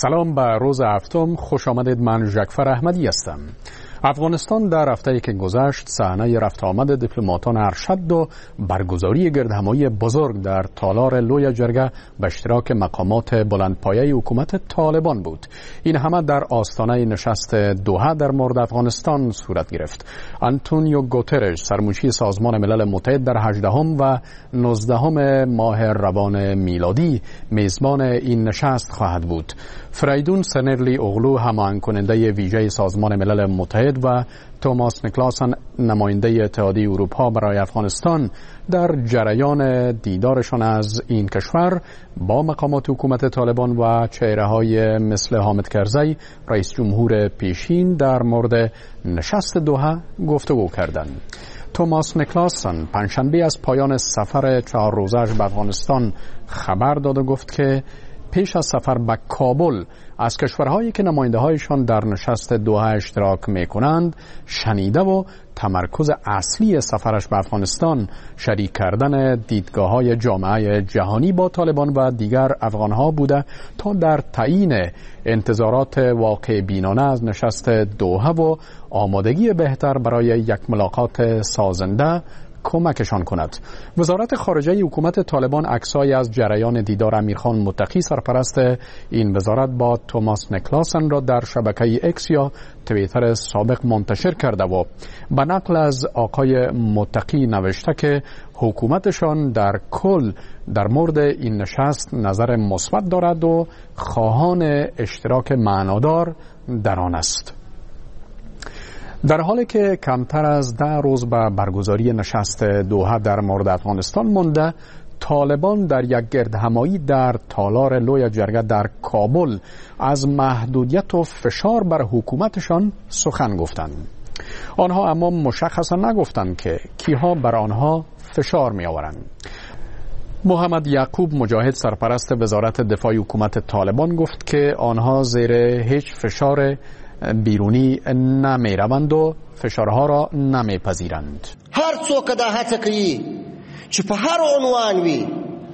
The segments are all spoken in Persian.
سلام به روز هفتم، خوش آمدید. من ژکفر احمدی هستم. افغانستان در هفته‌ای که گذشت صحنه رفت آمد دیپلماتان ارشد و برگزاری گردهمایی بزرگ در تالار لوی جرگه به اشتراک مقامات بلندپایه حکومت طالبان بود. این همه در آستانه نشست دوحه در مورد افغانستان صورت گرفت. آنتونیو گوترش سرمنشی سازمان ملل متحد در 18 و 19 ماه روان میلادی میزبان این نشست خواهد بود. فریدون سنرلی اغلو هماهنگ کننده ویژه سازمان ملل متحد و توماس نیکلاسن نماینده اتحادیه اروپا برای افغانستان در جریان دیدارشان از این کشور با مقامات حکومت طالبان و چهره‌های مثل حامد کرزی رئیس جمهور پیشین در مورد نشست دوحه گفتگو کردند. توماس نیکلاسن پنجشنبه از پایان سفر 4 روزه‌اش به افغانستان خبر داد و گفت که پیش از سفر به کابل از کشورهایی که نماینده‌هایشان در نشست دوحه اشتراک می‌کنند شنیده و تمرکز اصلی سفرش به افغانستان شریک کردن دیدگاه‌های جامعه جهانی با طالبان و دیگر افغان‌ها بوده تا در تعیین انتظارات واقع بینانه از نشست دوحه و آمادگی بهتر برای یک ملاقات سازنده کمکشان کند. وزارت خارجه حکومت طالبان عکسایی از جریان دیدار امیرخان متقی سرپرست این وزارت با توماس نیکلاسن را در شبکه اکس یا توییتر سابق منتشر کرده و به نقل از آقای متقی نوشته که حکومتشان در کل در مورد این نشست نظر مثبت دارد و خواهان اشتراک معنادار در آن است. در حالی که کمتر از 10 روز به برگزاری نشست دوحه در مورد افغانستان مانده، طالبان در یک گردهمایی در تالار لوی جرگه در کابل از محدودیت و فشار بر حکومتشان سخن گفتند. آنها اما مشخصا نگفتند که کیها بر آنها فشار می آورند. محمد یعقوب مجاهد سرپرست وزارت دفاع حکومت طالبان گفت که آنها زیر هیچ فشار بیرونی نمی روند و فشارها را نمی پذیرند. هر څوک دا هڅه کوي چې په هر عنوان وي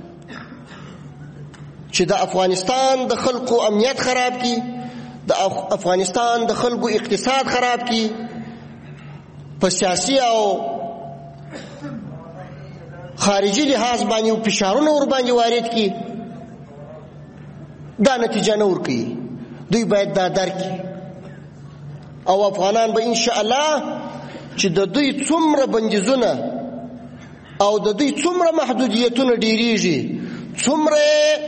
چې د افغانستان د خلکو امنیت خراب کړي، د افغانستان د خلکو اقتصاد خراب کړي، په سیاسي او خارجي لحاظ باندې فشارونه ور باندې وارد کړي، دا نتیجه نه ورکوي. دوی باید دا درک کړي او افغانان به ان شاء الله چې د دوی څومره بندیزونه او د دوی څومره محدودیتونه ډیریږي، څومره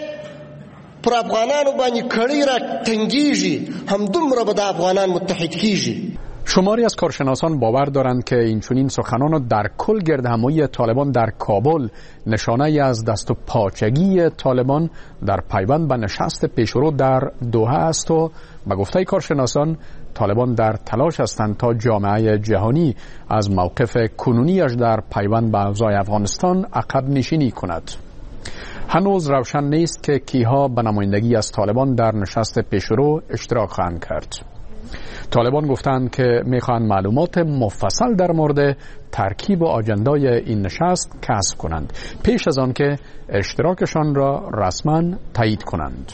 پر افغانانو باندې کړي را تنګیږي، همدومره به د افغانان متحد کیږي. شماری از کارشناسان باور دارند که اینچنین سخنان در کل گردهمایی طالبان در کابل نشانه از دست و پاچگی طالبان در پیوند به نشست پیشرو در دوحه است و به گفته کارشناسان طالبان در تلاش هستند تا جامعه جهانی از موقف کنونیش در پیوند به اوضاع افغانستان عقب نشینی کند. هنوز روشن نیست که کیها به نمایندگی از طالبان در نشست پیشرو اشتراک خواهند کرد. طالبان گفتند که میخواهند معلومات مفصل در مورد ترکیب و آجندای این نشست کسب کنند پیش از آن که اشتراکشان را رسما تایید کنند.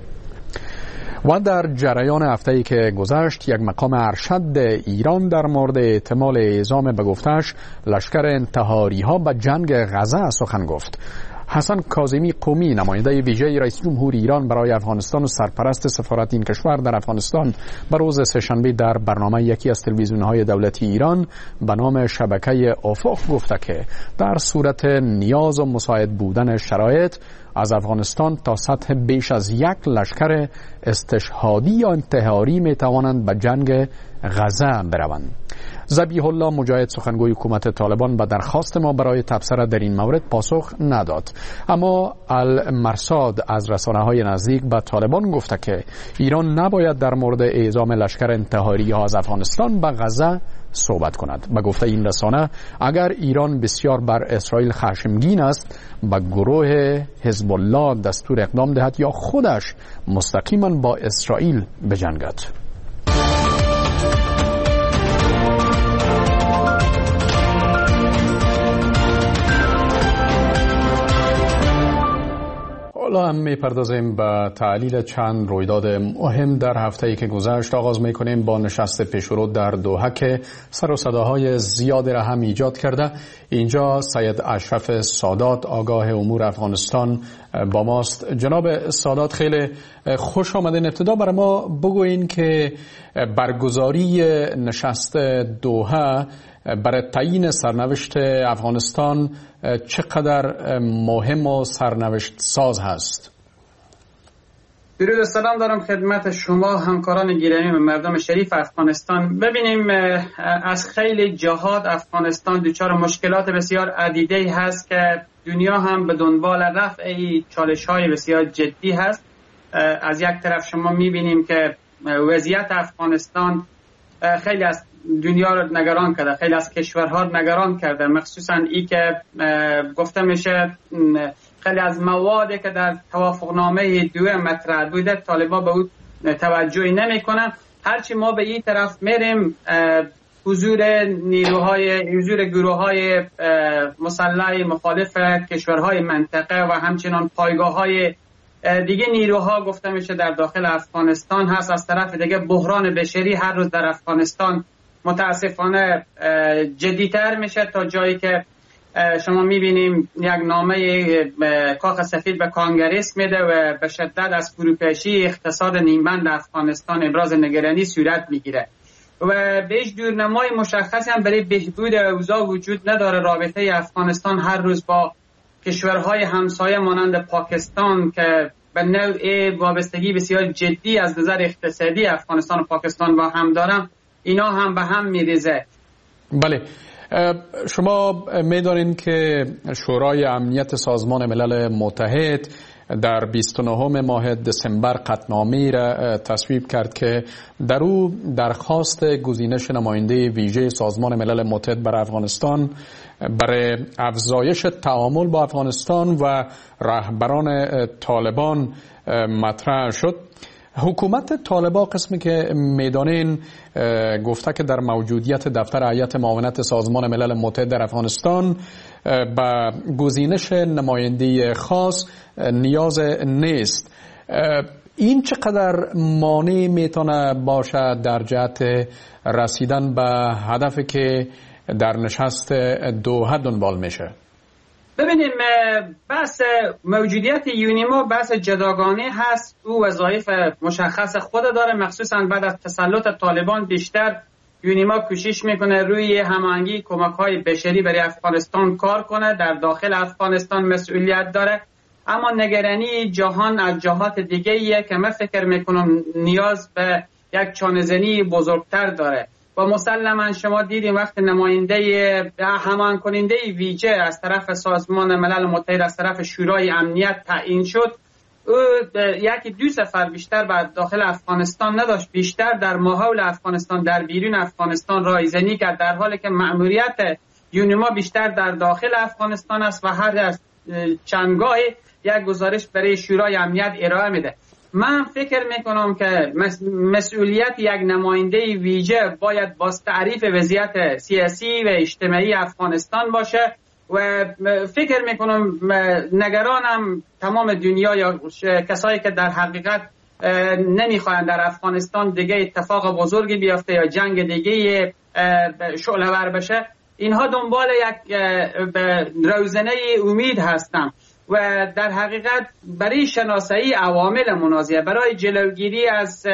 و در جریان هفته‌ای که گذشت یک مقام ارشد ایران در مورد احتمال اعزام به گفتش لشکر انتحاری‌ها به جنگ غزه سخن گفت. حسن کاظمی قمی نماینده ویژه رئیس جمهور ایران برای افغانستان و سرپرست سفارت این کشور در افغانستان به روز سه‌شنبه در برنامه یکی از تلویزیون‌های دولتی ایران به نام شبکه افق گفته که در صورت نیاز و مساعد بودن شرایط از افغانستان تا سطح بیش از 1 لشکر استشهادی یا انتحاری می توانند به جنگ غزه بروند. ذبیح الله مجاهد سخنگوی حکومت طالبان به درخواست ما برای تبصره در این مورد پاسخ نداد، اما المرصاد از رسانه‌های نزدیک به طالبان گفته که ایران نباید در مورد اعزام لشکر انتحاری ها از افغانستان به غزه صحبت کند. به گفته این رسانه اگر ایران بسیار بر اسرائیل خشمگین است به گروه حزب الله دستور اقدام دهد یا خودش مستقیما با اسرائیل بجنگد. حالا هم میپردازیم به تحلیل چند رویداد مهم در هفته‌ای که گذشت. آغاز میکنیم با نشست پیشرو در دوحه که سر و صداهای زیادی را هم ایجاد کرده. اینجا سید اشرف سادات آگاه امور افغانستان با ماست. جناب سادات خیلی خوش آمدین. ابتدا برای ما بگوین که برگزاری نشست دوحه برای تعیین سرنوشت افغانستان چقدر مهم و سرنوشت ساز هست؟ درود و سلام دارم خدمت شما همکاران گرامی و مردم شریف افغانستان. ببینیم از خیلی جهات افغانستان دچار مشکلات بسیار عدیده هست که دنیا هم به دنبال رفع چالش‌های بسیار جدی هست. از یک طرف شما می‌بینیم که وضعیت افغانستان خیلی از دنیا رو نگران کرده، خیلی از کشورها رو نگران کرده، مخصوصا ای که گفته میشه خیلی از موادی که در توافقنامه دوحه مطرح بوده طالبان به اون توجهی نمیکنن. هرچی ما به این طرف میریم حضور گروه‌های مسلح مخالف کشورهای منطقه و همچنین پایگاه‌های دیگه نیروها گفته میشه در داخل افغانستان هست. از طرف دیگه بحران بشری هر روز در افغانستان متاسفانه جدیتر میشه تا جایی که شما میبینیم یک نامه کاخ سفید به کانگرس میده و به شدت از فروپاشی اقتصاد نیمبند افغانستان ابراز نگرانی صورت میگیره و به هیچ دورنمای مشخصی هم برای بهبود اوضاع وجود نداره. رابطه افغانستان هر روز با کشورهای همسایه مانند پاکستان که به نوع وابستگی بسیار جدی از نظر اقتصادی افغانستان و پاکستان با هم دارن، اینا هم به هم میریزه. بله، شما می‌دانید که شورای امنیت سازمان ملل متحد در 29 ماه دسامبر قطعنامه‌ای را تصویب کرد که در او درخواست گزینش نماینده ویژه سازمان ملل متحد بر افغانستان برای افزایش تعامل با افغانستان و رهبران طالبان مطرح شد. حکومت طالبان قسمی که میدانین گفته که در موجودیت دفتر هیئت معاونت سازمان ملل متحد در افغانستان به گزینش نماینده خاص نیاز نیست. این چقدر مانع میتونه باشه در جهت رسیدن به هدفی که در نشست دوحه دنبال میشه؟ ببینیم بحث موجودیت یونیما بحث جداگانه هست. او وظایف مشخص خود داره، مخصوصا بعد از تسلط طالبان بیشتر یونیما کوشش میکنه روی هماهنگی کمک‌های بشری برای افغانستان کار کنه. در داخل افغانستان مسئولیت داره، اما نگرانی جهان از جهات دیگه ایه که من فکر میکنم نیاز به یک چانه‌زنی بزرگتر داره و مسلما شما دیدیم وقت نماینده همان کننده ویژه از طرف سازمان ملل متحد از طرف شورای امنیت تعیین شد، او یکی دو سفر بیشتر به داخل افغانستان نداشت، بیشتر در ماحول افغانستان در بیرون افغانستان رایزنی کرد، در حالی که مأموریت یونیما بیشتر در داخل افغانستان است و هر از چندگاه یک گزارش برای شورای امنیت ارائه میده. من فکر میکنم که مسئولیت یک نماینده ویژه باید با تعریف وضعیت سیاسی و اجتماعی افغانستان باشه و فکر میکنم نگرانم تمام دنیا یا کسایی که در حقیقت نمیخواهند در افغانستان دیگه اتفاق بزرگی بیفته یا جنگ دیگه شعله‌ور بشه، اینها دنبال یک روزنه امید هستن و در حقیقت برای شناسایی عوامل منازعه، برای جلوگیری از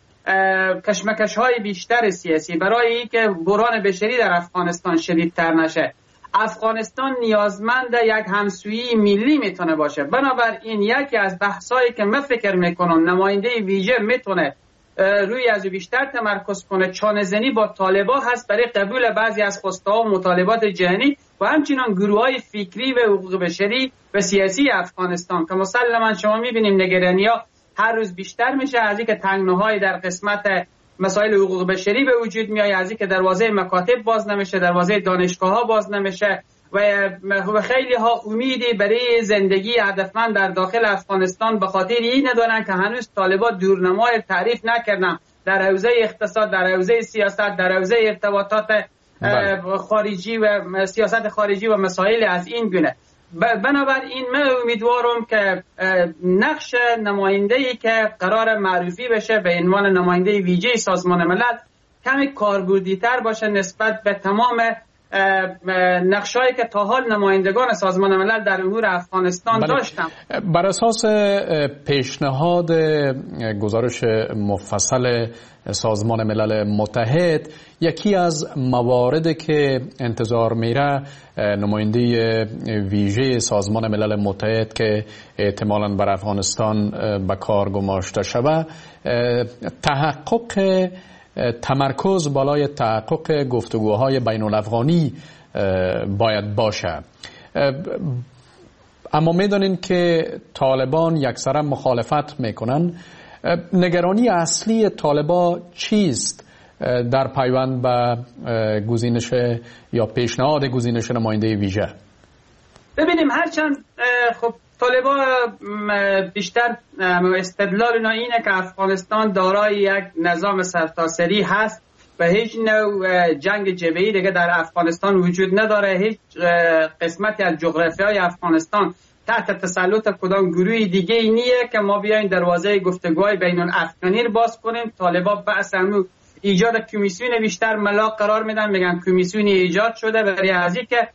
کشمکش‌های بیشتر سیاسی، برای اینکه بحران بشری در افغانستان شدیدتر نشه، افغانستان نیازمند یک همسویی ملی میتونه باشه. بنابراین یکی از بحثایی که من فکر میکنم نماینده ویژه میتونه روی از بیشتر تمرکز کنه چانه‌زنی با طالبان هست برای قبول بعضی از خواست‌ها و مطالبات جهانی و همچنین گروه‌های فکری و حقوق بشری و سیاسی افغانستان که مسلما شما می‌بینیم نگرانی‌ها هر روز بیشتر میشه، از اینکه تنگناهای در قسمت مسائل حقوق بشری به وجود میاد، از اینکه دروازه مکاتب باز نمیشه، دروازه دانشگاه‌ها باز نمیشه و خیلی ها امیدی برای زندگی هدفمند در داخل افغانستان به خاطر این ندارن که هنوز طالبان دورنمای تعریف نکردن در حوزه اقتصاد، در حوزه سیاست، در حوزه ارتباطات خارجی و سیاست خارجی و مسائل از این گونه. بنابراین من امیدوارم که نقش نماینده‌ای که قرار معرفی بشه به عنوان نماینده ویژه سازمان ملل کمی کاربردی‌تر باشه نسبت به تمام نقشایی که تا حال نمایندگان سازمان ملل در امور افغانستان داشتن. بر اساس پیشنهاد گزارش مفصل سازمان ملل متحد، یکی از مواردی که انتظار میره نماینده ویژه سازمان ملل متحد که احتمالاً بر افغانستان به کار گماشته شود، تحقق تمرکز بالای تحقق گفتگوهای بین الافغانی باید باشه. اما میدانین که طالبان یکسره مخالفت میکنن. نگرانی اصلی طالبان چیست در پیوند به گزینش یا پیشنهاد گزینش نماینده ویژه؟ ببینیم هرچند خب طالبان بیشتر استدلال اینه که افغانستان دارای یک نظام سرتاسری هست و هیچ نوع جنگ جبهه‌ای دیگه در افغانستان وجود نداره. هیچ قسمتی از جغرافیای افغانستان تحت تسلط کدام گروه دیگه ای نیه که ما بیایم دروازه گفتگوهای بین الافغانی رو باز کنیم. طالبان بحث ایجاد کمیسیون بیشتر ملاق قرار میدن، میگن کمیسیونی ایجاد شده برای از اینکه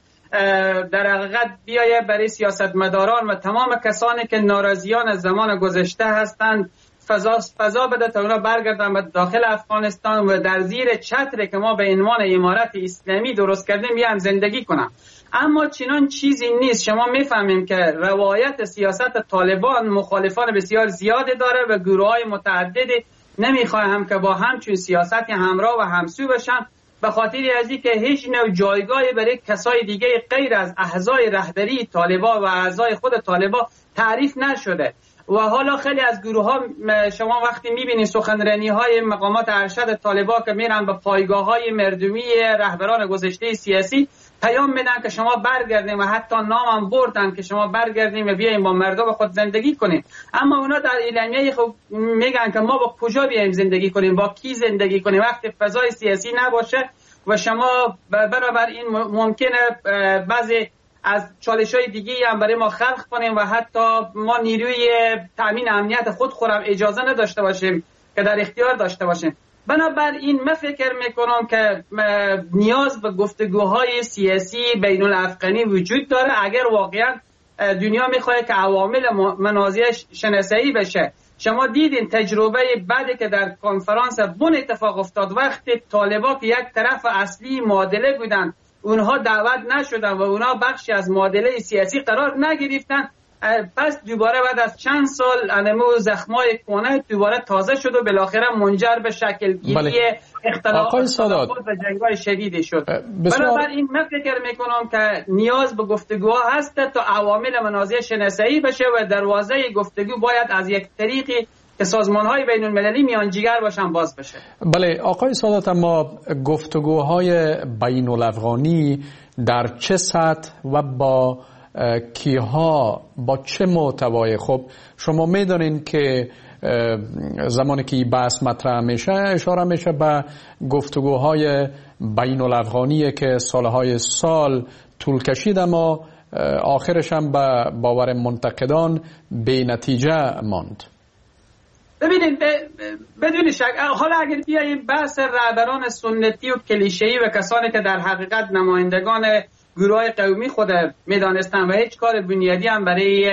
در حقیقت بیایه برای سیاستمداران و تمام کسانی که ناراضیان از زمان گذشته هستند فضا بده تا اونا برگردن به داخل افغانستان و در زیر چتری که ما به عنوان امارت اسلامی درست کردیم بیان زندگی کنن. اما چنان چیزی نیست. شما میفهمیم که روایت سیاست طالبان مخالفان بسیار زیاده داره و گروه‌های متعددی نمیخواهم که با همچون سیاستی همراه و همسو بشن، به خاطر از اینکه هیچ نوع جایگاهی برای کسای دیگه غیر از اعضای رهبری طالبان و اعضای خود طالبان تعریف نشده. و حالا خیلی از گروه ها شما وقتی میبینید سخنرانی های مقامات ارشد طالبان که میرن به پایگاه های مردمی رهبران گذشته سیاسی پیام میدن که شما برگردیم و حتی نامم بردن که شما برگردیم و بیایم با مردم خود زندگی کنیم. اما اونا در اعلامیه خب میگن که ما با کجا بیایم زندگی کنیم، با کی زندگی کنیم وقتی فضای سیاسی نباشه و شما بنابراین ممکنه بعضی از چالش‌های دیگه هم برای ما خلق کنیم و حتی ما نیروی تامین امنیت خود خودم اجازه نداشته باشیم که در اختیار داشته باشیم. بنابراین من فکر میکنم که نیاز به گفتگوهای سیاسی بین الافغانی وجود داره اگر واقعا دنیا میخواد که عوامل منازعه شناسایی بشه. شما دیدین تجربه بعدی که در کنفرانس بن اتفاق افتاد وقتی طالبان که یک طرف اصلی معادله بودن اونها دعوت نشدن و اونها بخشی از معادله سیاسی قرار نگرفتن، پس دوباره بعد از چند سال انمو زخمای کهنه دوباره تازه شد و بالاخره منجر به شکل گیری اختلافات و جنگ‌های شدیدی شد. بنابراین من فکر میکنم که نیاز به گفتگوها هست تا عوامل منازعه شناسایی بشه و دروازه گفتگو باید از یک طریقی که سازمان‌های بین‌المللی میانجیگر باشن باز بشه. بله آقای سادات، اما گفتگوهای بین‌الافغانی در چه سطح و با کیها با چه محتوای؟ خب شما میدونین که زمانی که بحث مطرح میشه اشاره میشه به گفتگوهای بین‌الافغانی که سالهای سال طول کشید اما آخرش هم به باور منتقدان بی نتیجه ماند. ببینید بدون شک حالا اگر بیاییم بحث رهبران سنتی و کلیشه‌ای و کسانی که در حقیقت نمایندگان گروه‌های قومی خود میدانستن و هیچ کار بنیادی هم برای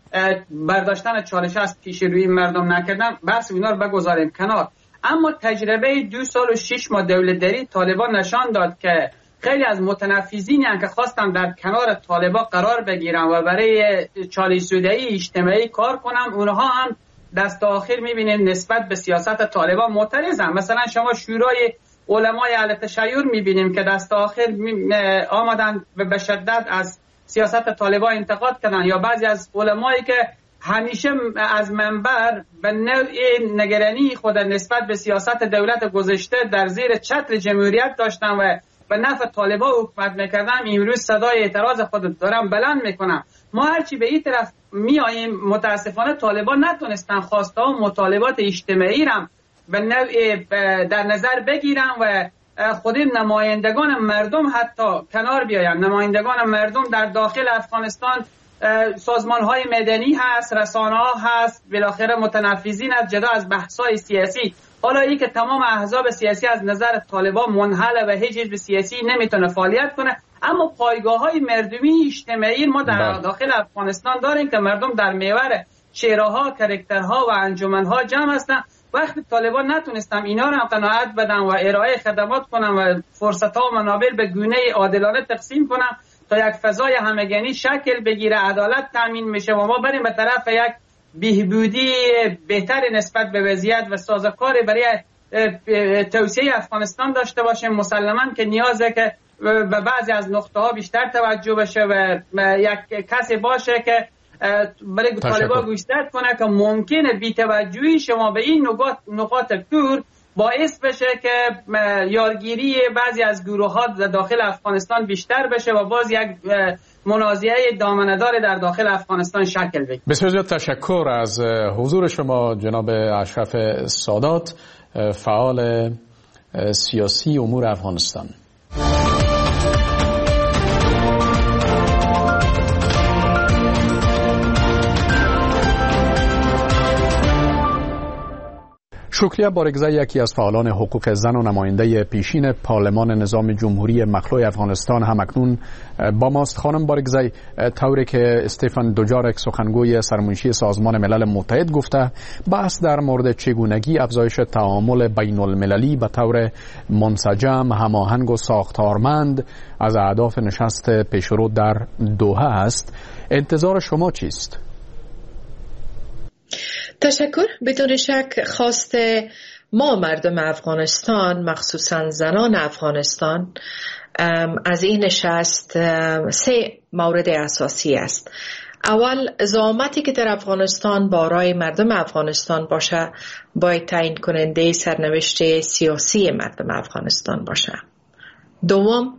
برداشتن چالش از پیش روی مردم نکردن، بحث اینا رو بگذاریم کنار. اما تجربه 2 سال و 6 ماه دولتداری طالبان نشان داد که خیلی از متنفذینی که خواستن در کنار طالبان قرار بگیرن و برای چالش زدایی اجتماعی کار کنن، اونها هم دست آخر میبینید نسبت به سیاست طالبان معترضن. مثلا شما شورای علمای اهل تشیع میبینیم که دست آخر آمدن به شدت از سیاست طالبان انتقاد کردن، یا بعضی از علمایی که همیشه از منبر به نوع نگرانی خود نسبت به سیاست دولت گذشته در زیر چتر جمهوریت داشتن و به نفع طالبان حکومت میکردن، امروز صدای اعتراض خود دارن بلند میکنن. ما هرچی به این طرف میاییم متاسفانه طالبان نتونستن خواسته و مطالبات اجتماعی را به نوع در نظر بگیرن و خود نمایندگان مردم حتی کنار بیاین. نمایندگان مردم در داخل افغانستان سازمان های مدنی هست، رسانه ها هست، بالاخره متنفذین از جدا از بحث‌های سیاسی. حالا این که تمام احزاب سیاسی از نظر طالبان منحله و هیچ حزب سیاسی نمیتونه فعالیت کنه، اما پایگاه‌های مردمی اجتماعی ما در داخل افغانستان داریم که مردم در محور شوراها، کرکترها و انجمنها جمع هستن. وقتی طالبان نتونستن اینا رو قناعت بدن و ارائه خدمات کنن و فرصت‌ها و منابع به گونه عادلانه تقسیم کنن تا یک فضای همگانی شکل بگیره، عدالت تامین میشه و ما بریم به طرف یک بهبودی بهتر نسبت به وضعیت و سازوکاری برای توسعه افغانستان داشته باشیم، مسلماً که نیازه که به بعضی از نقطه ها بیشتر توجه بشه و یک کسی باشه که برای طالبان گوشزد کنه که ممکنه بی‌توجهی شما به این نقاط کور باعث بشه که یارگیری بعضی از گروه ها داخل افغانستان بیشتر بشه و باز یک منازعه دامنه‌دار در داخل افغانستان شکل بگیره. بسیار زیاد تشکر از حضور شما جناب اشرف سادات، فعال سیاسی امور افغانستان. شکریه بارگزای، یکی از فعالان حقوق زن و نماینده پیشین پارلمان نظام جمهوری مخلوع افغانستان همکنون با ماست. خانم بارگزای، طوری که استفان دوجارک سخنگوی سرمنشی سازمان ملل متحد گفته، بحث در مورد چگونگی افزایش تعامل بین المللی به طور منسجم، هماهنگ و ساختارمند از اهداف نشست پیشرو در دوحه است. انتظار شما چیست؟ تشکر. بدون شک خواست ما مردم افغانستان، مخصوصا زنان افغانستان، از این نشست 3 مورد اساسی است. اول، زعامتی که در افغانستان برای مردم افغانستان باشه باید تعیین کننده سرنوشت سیاسی مردم افغانستان باشه. دوم،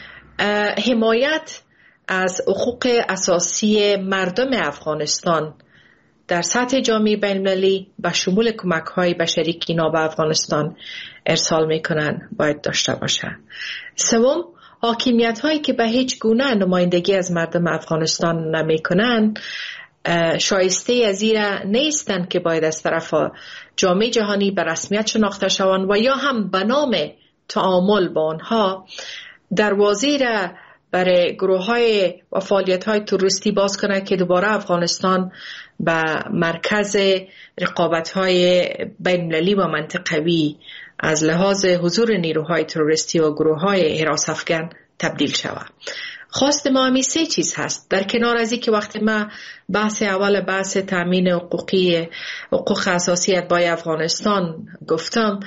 حمایت از حقوق اساسی مردم افغانستان در سطح جامعه بین‌المللی به شمول کمک‌های بشری که اینا به افغانستان ارسال میکنن باید داشته باشه. سوم، حاکمیت‌هایی که به هیچ گونه نمایندگی از مردم افغانستان نمیکنن شایسته از این نیستن که باید از طرف جامعه جهانی به رسمیت شناخته شوند و یا هم به نام تعامل با آنها دروازه را برای گروه‌های و فعالیت‌های تروریستی باز کنه که دوباره افغانستان به مرکز رقابت‌های بین‌المللی و منطقوی از لحاظ حضور نیروهای تروریستی و گروه‌های حراس افکن تبدیل شود. خواست ما همی 3 چیز هست. در کنار از این که وقتی ما بحث تامین حقوق اساسیت با افغانستان گفتم،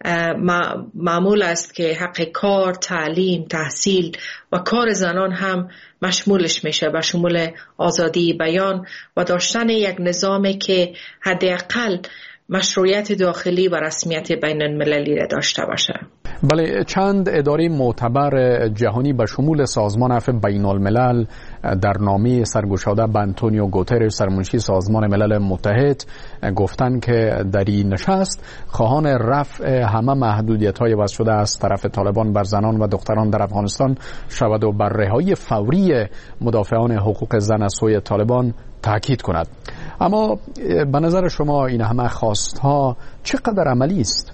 معمول است که حق کار، تعلیم، تحصیل و کار زنان هم مشمولش میشه، به شمول آزادی بیان و داشتن یک نظامی که حداقل مشروعیت داخلی و رسمیت بین المللی را داشته باشه. بله، چند اداره معتبر جهانی به شمول سازمان عفو بین الملل در نامه سرگشاده به آنتونیو گوترش سرمنشی سازمان ملل متحد گفتند که در این نشست خواهان رفع همه محدودیت‌های وضع شده از طرف طالبان بر زنان و دختران در افغانستان شود و بر رهایی فوری مدافعان حقوق زن از سوی طالبان تاکید کند. اما به نظر شما این همه خواست‌ها چقدر عملی است؟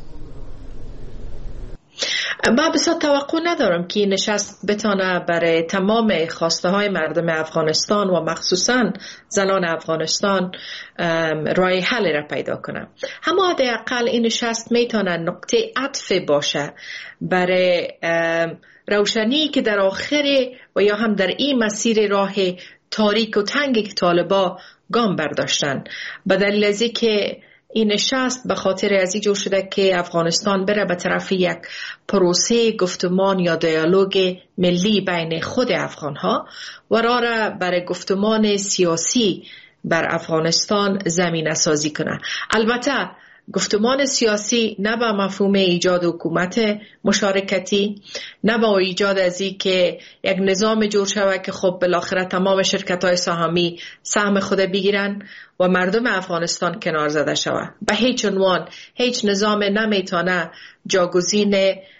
من بسیار توقع ندارم که این نشست بتانه برای تمام خواسته های مردم افغانستان و مخصوصا زنان افغانستان راه حل را پیدا کنه. اما حداقل این نشست میتونه نقطه عطف باشه برای روشنی که در آخر و یا هم در این مسیر راه تاریک و تنگی که طالبا گام برداشتن، به دلیل از اینکه این نشست به خاطر ازی جور شده که افغانستان بره به طرف یک پروسه گفتمان یا دیالوگ ملی بین خود افغانها و راه برای گفتمان سیاسی بر افغانستان زمینه سازی کنه. البته گفتمان سیاسی نه به مفهوم ایجاد حکومت مشارکتی، نه به ایجاد از این که یک نظام جور شود که خب بالاخره تمام شرکت‌های سهامی سهم خود بگیرن و مردم افغانستان کنار زده شود. به هیچ عنوان هیچ نظام نمیتونه جاگزین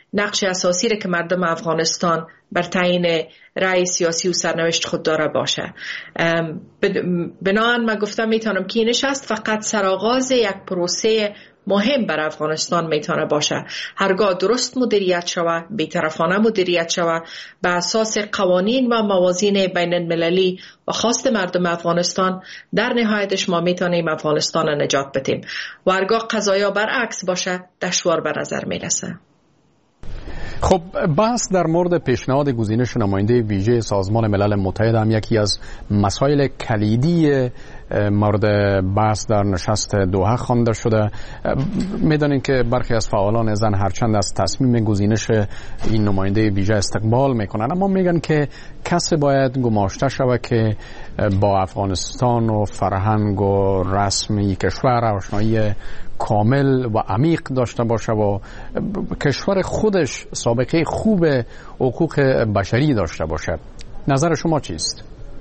نقش اساسی را که مردم افغانستان بر تعیین رأی سیاسی و سرنوشت خود داره باشه. بنابراین من گفتم میتونم که این نشست فقط سرآغاز یک پروسه مهم بر افغانستان میتونه باشه. هرگاه درست مدیریت شود، بی‌طرفانه مدیریت شود، به اساس قوانین و موازین بین المللی و خواست مردم افغانستان، در نهایتش ما میتونیم افغانستان را نجات بدیم. و هرگاه قضایا برعکس باشه دشوار به نظر میرسه. خب بحث در مورد پیشنهاد گزینش نماینده ویژه سازمان ملل متحد هم یکی از مسائل کلیدی مورد بحث در نشست دوحه خوانده شده. میدانید که برخی از فعالان زن هرچند از تصمیم گزینش این نماینده ویژه استقبال میکنن، اما میگن که کسی باید گماشته شود که با افغانستان و فرهنگ و رسمی کشور آشنایی کامل و عمیق داشته باشه و کشور خودش سابقه خوب حقوق بشری داشته باشه. نظر شما چیست؟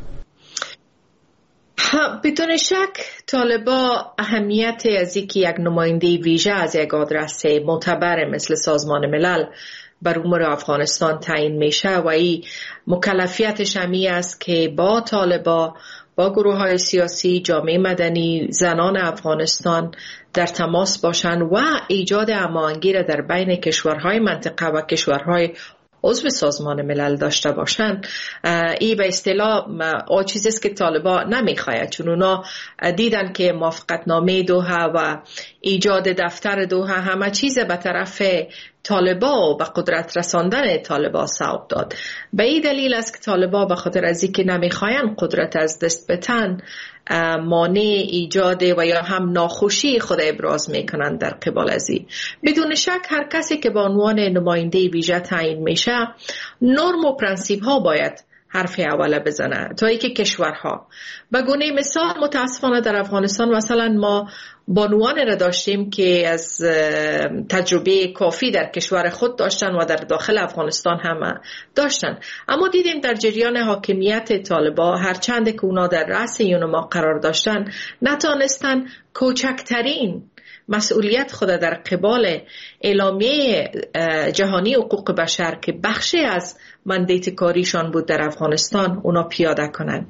بدون شک طالبا اهمیت از اینکه یک نماینده ویژه از یک آدرس معتبر مثل سازمان ملل بر امور افغانستان تعیین میشه و این مکلفیتش همی است که با طالبا، با گروه های سیاسی، جامعه مدنی، زنان افغانستان در تماس باشند و ایجاد هماهنگی را در بین کشورهای منطقه و کشورهای عضو سازمان ملل داشته باشند. این به اصطلاح چیزی است که طالبا نمیخواهد، چون اونا دیدن که موافقتنامه دوحه و ایجاد دفتر دوحه همه چیز به طرف طالبا و به قدرت رساندن طالبا سوق داد. به این دلیل است که طالبا به خاطر از اینکه نمیخواهند قدرت از دست بتن مانع ایجاد و یا هم ناخوشی خود ابراز میکنند در قبال از این. بدون شک هر کسی که به عنوان نماینده ویژه تعیین میشه نرم و پرنسیپ ها باید حرف اوله بزنه تا اینکه کشورها. به گونه مثال متاسفانه در افغانستان مثلا ما بانوان را داشتیم که از تجربه کافی در کشور خود داشتن و در داخل افغانستان هم داشتن، اما دیدیم در جریان حاکمیت طالبا هرچند که اونا در رأس یونما قرار داشتن نتانستن کوچکترین مسئولیت خود در قبال اعلامیه جهانی حقوق بشر که بخشی از مندیت کاریشان بود در افغانستان اونا پیاده کنن.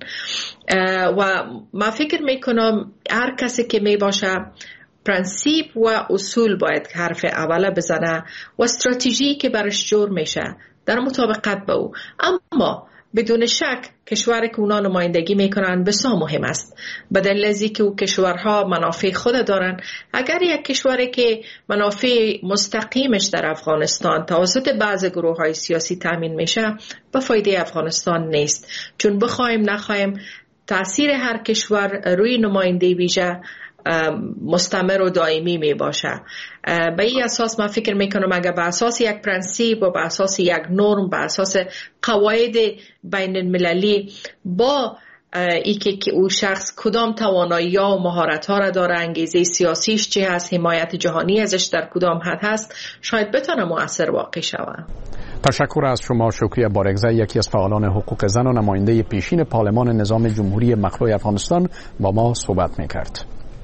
و من فکر میکنم هر کسی که می باشه پرنسیپ و اصول باید حرف اوله بزنه و استراتژی که برش جور میشه در مطابقت با او. اما بدون شک کشوری که اونا نمایندگی میکنن بسیار مهم است، به دلیل از اینکه او کشورها منافع خود دارن. اگر یک کشوری که منافع مستقیمش در افغانستان توسط بعض گروه های سیاسی تامین میشه به فایده افغانستان نیست، چون بخوایم نخوایم تأثیر هر کشور روی نماینده ویژه مستمر و دائمی می باشه. به این اساس من فکر میکنم اگر به اساس یک پرنسیپ و به اساس یک نرم، به اساس قواعد بین المللی، با اینکه که او شخص کدام توانایی ها و مهارت ها را داره، انگیزه سیاسیش چه هست، حمایت جهانی ازش در کدام حد هست، شاید بتونه مؤثر واقع شود. تشکر از شما شکریه بارگزی، یکی از فعالان حقوق زن و نماینده پیشین پارلمان نظام جمهوری مخلوع افغانستان با ما صحبت میکرد.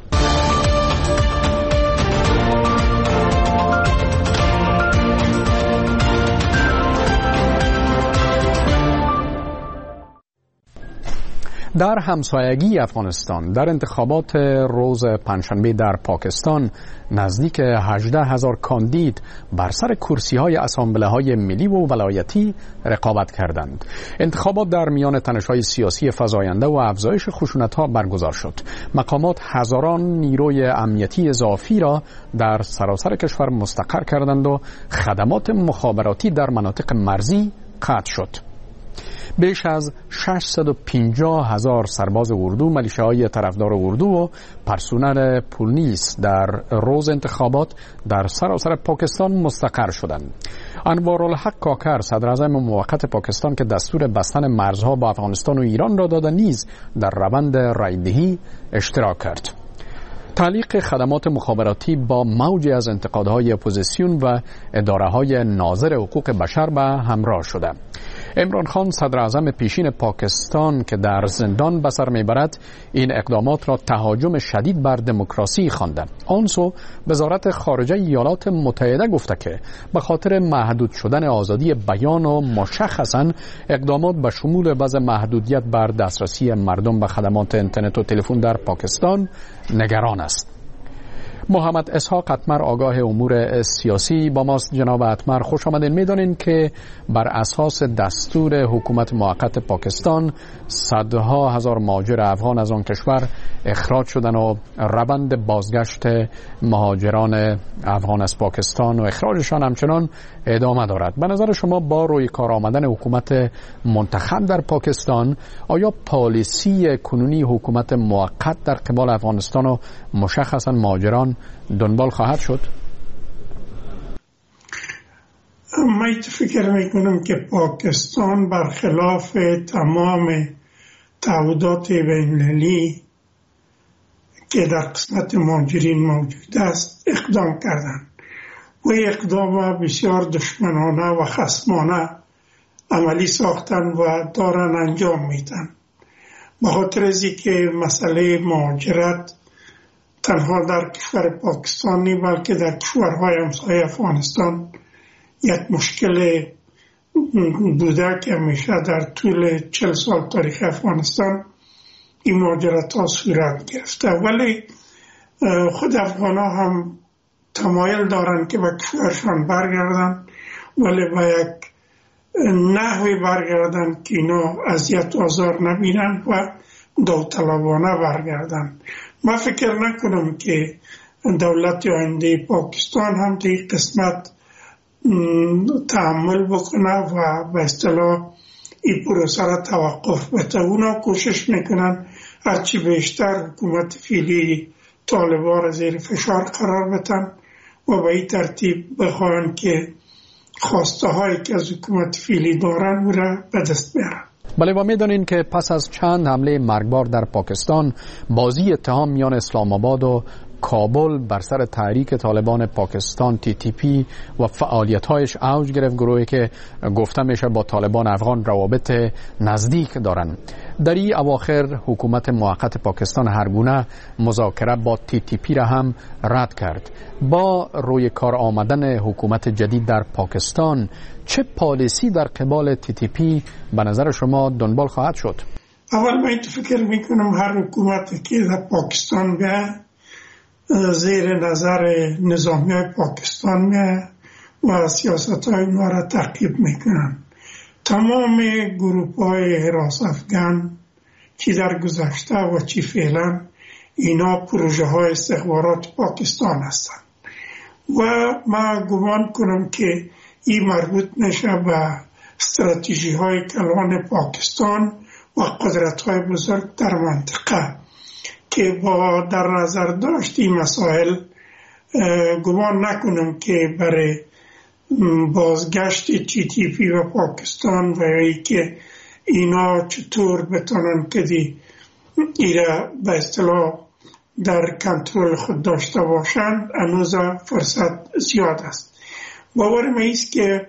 در همسایگی افغانستان در انتخابات روز پنجشنبه در پاکستان نزدیک 18,000 کاندید بر سر کرسی‌های اسامبله‌های ملی و ولایتی رقابت کردند. انتخابات در میان تنش‌های سیاسی فزاینده و افزایش خشونت‌ها برگزار شد. مقامات هزاران نیروی امنیتی اضافی را در سراسر کشور مستقر کردند و خدمات مخابراتی در مناطق مرزی قطع شد. بیش از 650,000 سرباز اردو، ملیشه‌های طرفدار اردو و پرسنل پلیس در روز انتخابات در سراسر پاکستان مستقر شدند. انوارالحق کاکر، صدر اعظم موقت پاکستان که دستور بستن مرزها با افغانستان و ایران را داده، نیز در روند رایدهی اشتراک کرد. تعلیق خدمات مخابراتی با موجی از انتقادهای اپوزیسیون و اداره‌های ناظر حقوق بشر به همراه شده. عمران خان صدر اعظم پیشین پاکستان که در زندان به سر میبرد این اقدامات را تهاجم شدید بر دموکراسی خوانده. آنسو وزارت خارجه ایالات متحده گفته که به خاطر محدود شدن آزادی بیان و مشخصاً اقدامات به شمول وضع محدودیت بر دسترسی مردم به خدمات اینترنت و تلفن در پاکستان نگران است. محمد اسحاق اتمر آگاه امور سیاسی با ماست. جناب اتمر خوش آمدین. میدانین که بر اساس دستور حکومت موقت پاکستان صدها هزار مهاجر افغان از آن کشور اخراج شدن و روند بازگشت مهاجران افغان از پاکستان و اخراجشان همچنان ادامه دارد. به نظر شما با روی کار آمدن حکومت منتخب در پاکستان آیا پالیسی کنونی حکومت موقت در قبال افغانستان و مشخصا مهاجران دنبال خواهد شد؟ من فکر میکنم که پاکستان برخلاف تمام تعهدات بین‌المللی که در قسمت مهاجرین موجود است اقدام کردند و اقدام بسیار دشمنانه و خصمانه عملی ساختن و دارن انجام میدن. به خاطر از اینکه مسئله مهاجرت تنها در کشور پاکستان نی بلکه در کشورهای همسایه افغانستان یک مشکل بوده که همیشه در طول 40 سال تاریخ افغانستان این مهاجرت ها صورت گرفته، ولی خود افغان ها هم تمایل دارن که به کشورشان برگردن، ولی با یک نحوی برگردن که اینا اذیت و آزار نبینن و داوطلبانه برگردن. من فکر نکنم که دولت آینده پاکستان هم در این قسمت تحمل بکنه و به اصطلاح این پروسه را توقف بده. اونا کوشش میکنن هرچی بیشتر حکومت فعلی طالبان را زیر فشار قرار بدن و به این ترتیب بخواهند که خواسته هایی که از حکومت فعلی دارن او را به دست بیارن. بله، و میدانین که پس از چند حمله مرگبار در پاکستان بازی اتهام میان اسلام آباد و کابل بر سر تحریک طالبان پاکستان TTP و فعالیت‌هایش اوج گرفت. گروهی که گفته میشه با طالبان افغان روابط نزدیک دارند. در این اواخر حکومت موقت پاکستان هرگونه مذاکره با TTP را هم رد کرد. با روی کار آمدن حکومت جدید در پاکستان چه پالیسی در قبال TTP به نظر شما دنبال خواهد شد؟ اول من فکر میکنم هر حکومتی که در پاکستان به زیر نظر نظامی های پاکستان میه و سیاست های اونا را تعقیب میکنن. تمام گروپ های حراس افغان چی در گذشته و چی فعلا اینا پروژه های استخبارات پاکستان هستن و من گمان کنم که این مربوط نشه به استراتژی های کلان پاکستان و قدرت های بزرگ در منطقه که با در نظر داشت این مسائل گمان نکنم که برای بازگشت TTP و پاکستان و ای که اینا چطور بتونن که ایره به اصطلاح در کنترل خود داشته باشند هنوز فرصت زیاد است. باورم ایست که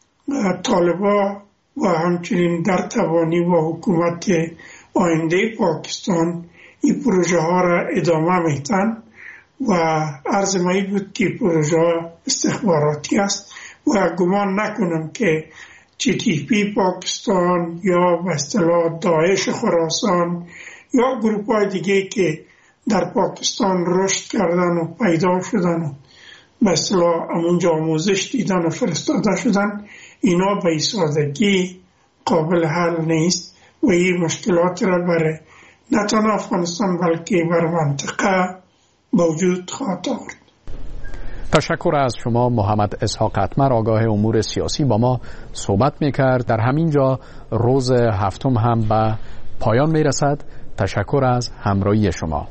طالبان و همچنین در توانی و حکومت آینده پاکستان این پروژه ها را ادامه میتن و عرض مایی بود که پروژه استخباراتی است و گمان نکنم که TTP پاکستان یا به اصطلاح داعش خراسان یا گروپ های دیگه که در پاکستان رشد کردن و پیدا شدن و به اصطلاح همونجا آموزش دیدن و فرستاده شدن اینا به سادگی قابل حل نیست و این مشکلات را برای نه تنها افغانستان بلکه بر منطقه موجود خواهد آورد. تشکر از شما محمد اسحاق اتمر آگاه امور سیاسی با ما صحبت میکرد. در همین جا روز هفتم هم به پایان میرسد. تشکر از همراهی شما.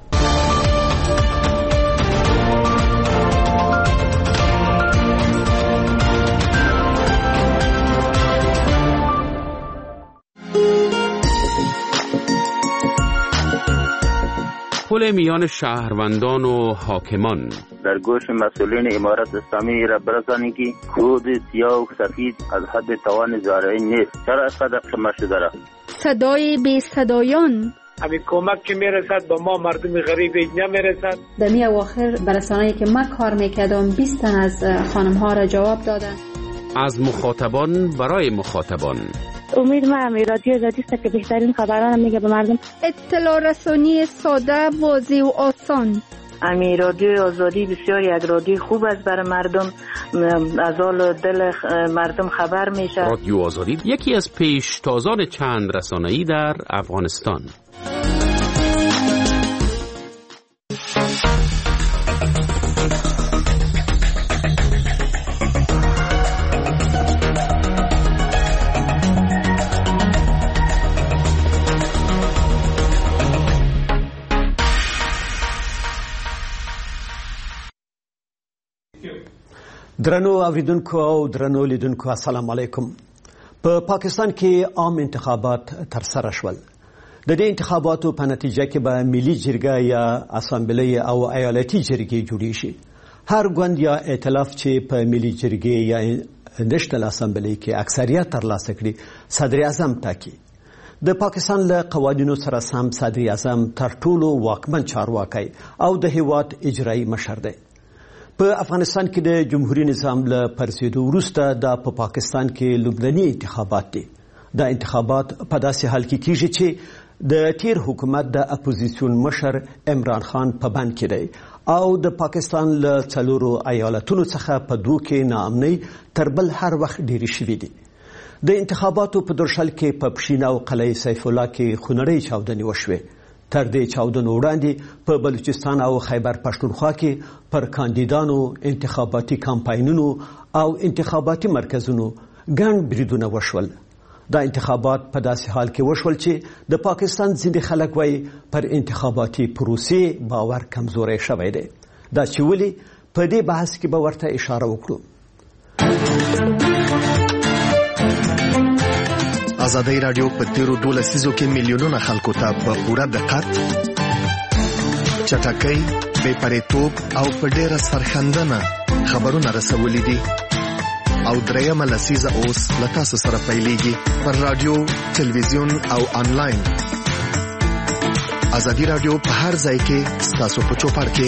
تداخل میان شهروندان و حاکمان در گوش مسئولین امارت اسلامی را برسانید که کود سیاه و سفید از حد توان زارعی نیست. چرا از قدر قمه شده را؟ صدای بی صدایان همین کمک که میرسد به ما مردم غریب نمیرسد. در می اواخر برسانه‌ای که من کار میکردم 20 تن از خانم ها را جواب دادن. از مخاطبان برای مخاطبان. امید من رادیو است که بهترین خبران میگه به مردم. اطلاع رسانی ساده، واضح و آسان. امی رادیو آزادی بسیار یک رادیو خوب است برای مردم، از حال دل مردم خبر میشه. رادیو آزادی یکی از پیشتازان چند رسانه‌ای در افغانستان. درنو اوریدونکو او درنو لیدونکو السلام علیکم. په پاکستان کې عام انتخابات ترسره شول. د دې انتخاباتو په نتیجه کې به ملي جرګه یا اسامبلې او ایالتي جرګې جوړې شي. هر ګوند یا ائتلاف چې په ملي جرګې یا نېشنل اسامبلې کې اکثریت ترلاسه کړي صدر اعظم ټاکي. د پاکستان له قوانینو سره سم صدر اعظم تر ټولو واکمن چارواکی او د هیواد اجرایي مشر دی. په افغانستان کې د جمهوریت نظام له پرځېدو وروسته د پاکستان کې لومړني انتخابات دي. دا انتخابات په داسې حال کې کیږي چې د تیر حکومت د اپوزیسیون مشر عمران خان په بند کې دی او د پاکستان له څلورو ایالتونو څخه په دوه کې ناامنۍ تر بل هر وخت ډېرې شوې دي. د انتخاباتو په درشل کې په پښین او قلعه سیف الله کې خونړۍ چاودنې وشوې. تر دې چاودنو وړاندې په بلوچستان او خیبر پښتونخوا کې پر کاندیدانو انتخاباتي کمپاینونو او انتخاباتي مرکزونو ګڼ بریدونه وشول. دا انتخابات په داسې حال کې وشول چې د پاکستان ځینې خلک وایي پر انتخاباتي پروسې باور کمزوری شوی دی. دا چې ولې په دې بحث کې به ورته اشاره وکړو. ازادي رادیو په تیرو 12 لسیزو کې میلیونونه خلکو ته په پوره دقت، چټکۍ، بې پرېتوب او په ډېره سرښندنه خبرونه رسولي دي او درېیمه لسیزه اوس له تاسو سره پیلېږي پر رادیو، تلویزیون او آنلاین. ازادي رادیو په هر ځای کې ستاسو په چوپړ کې.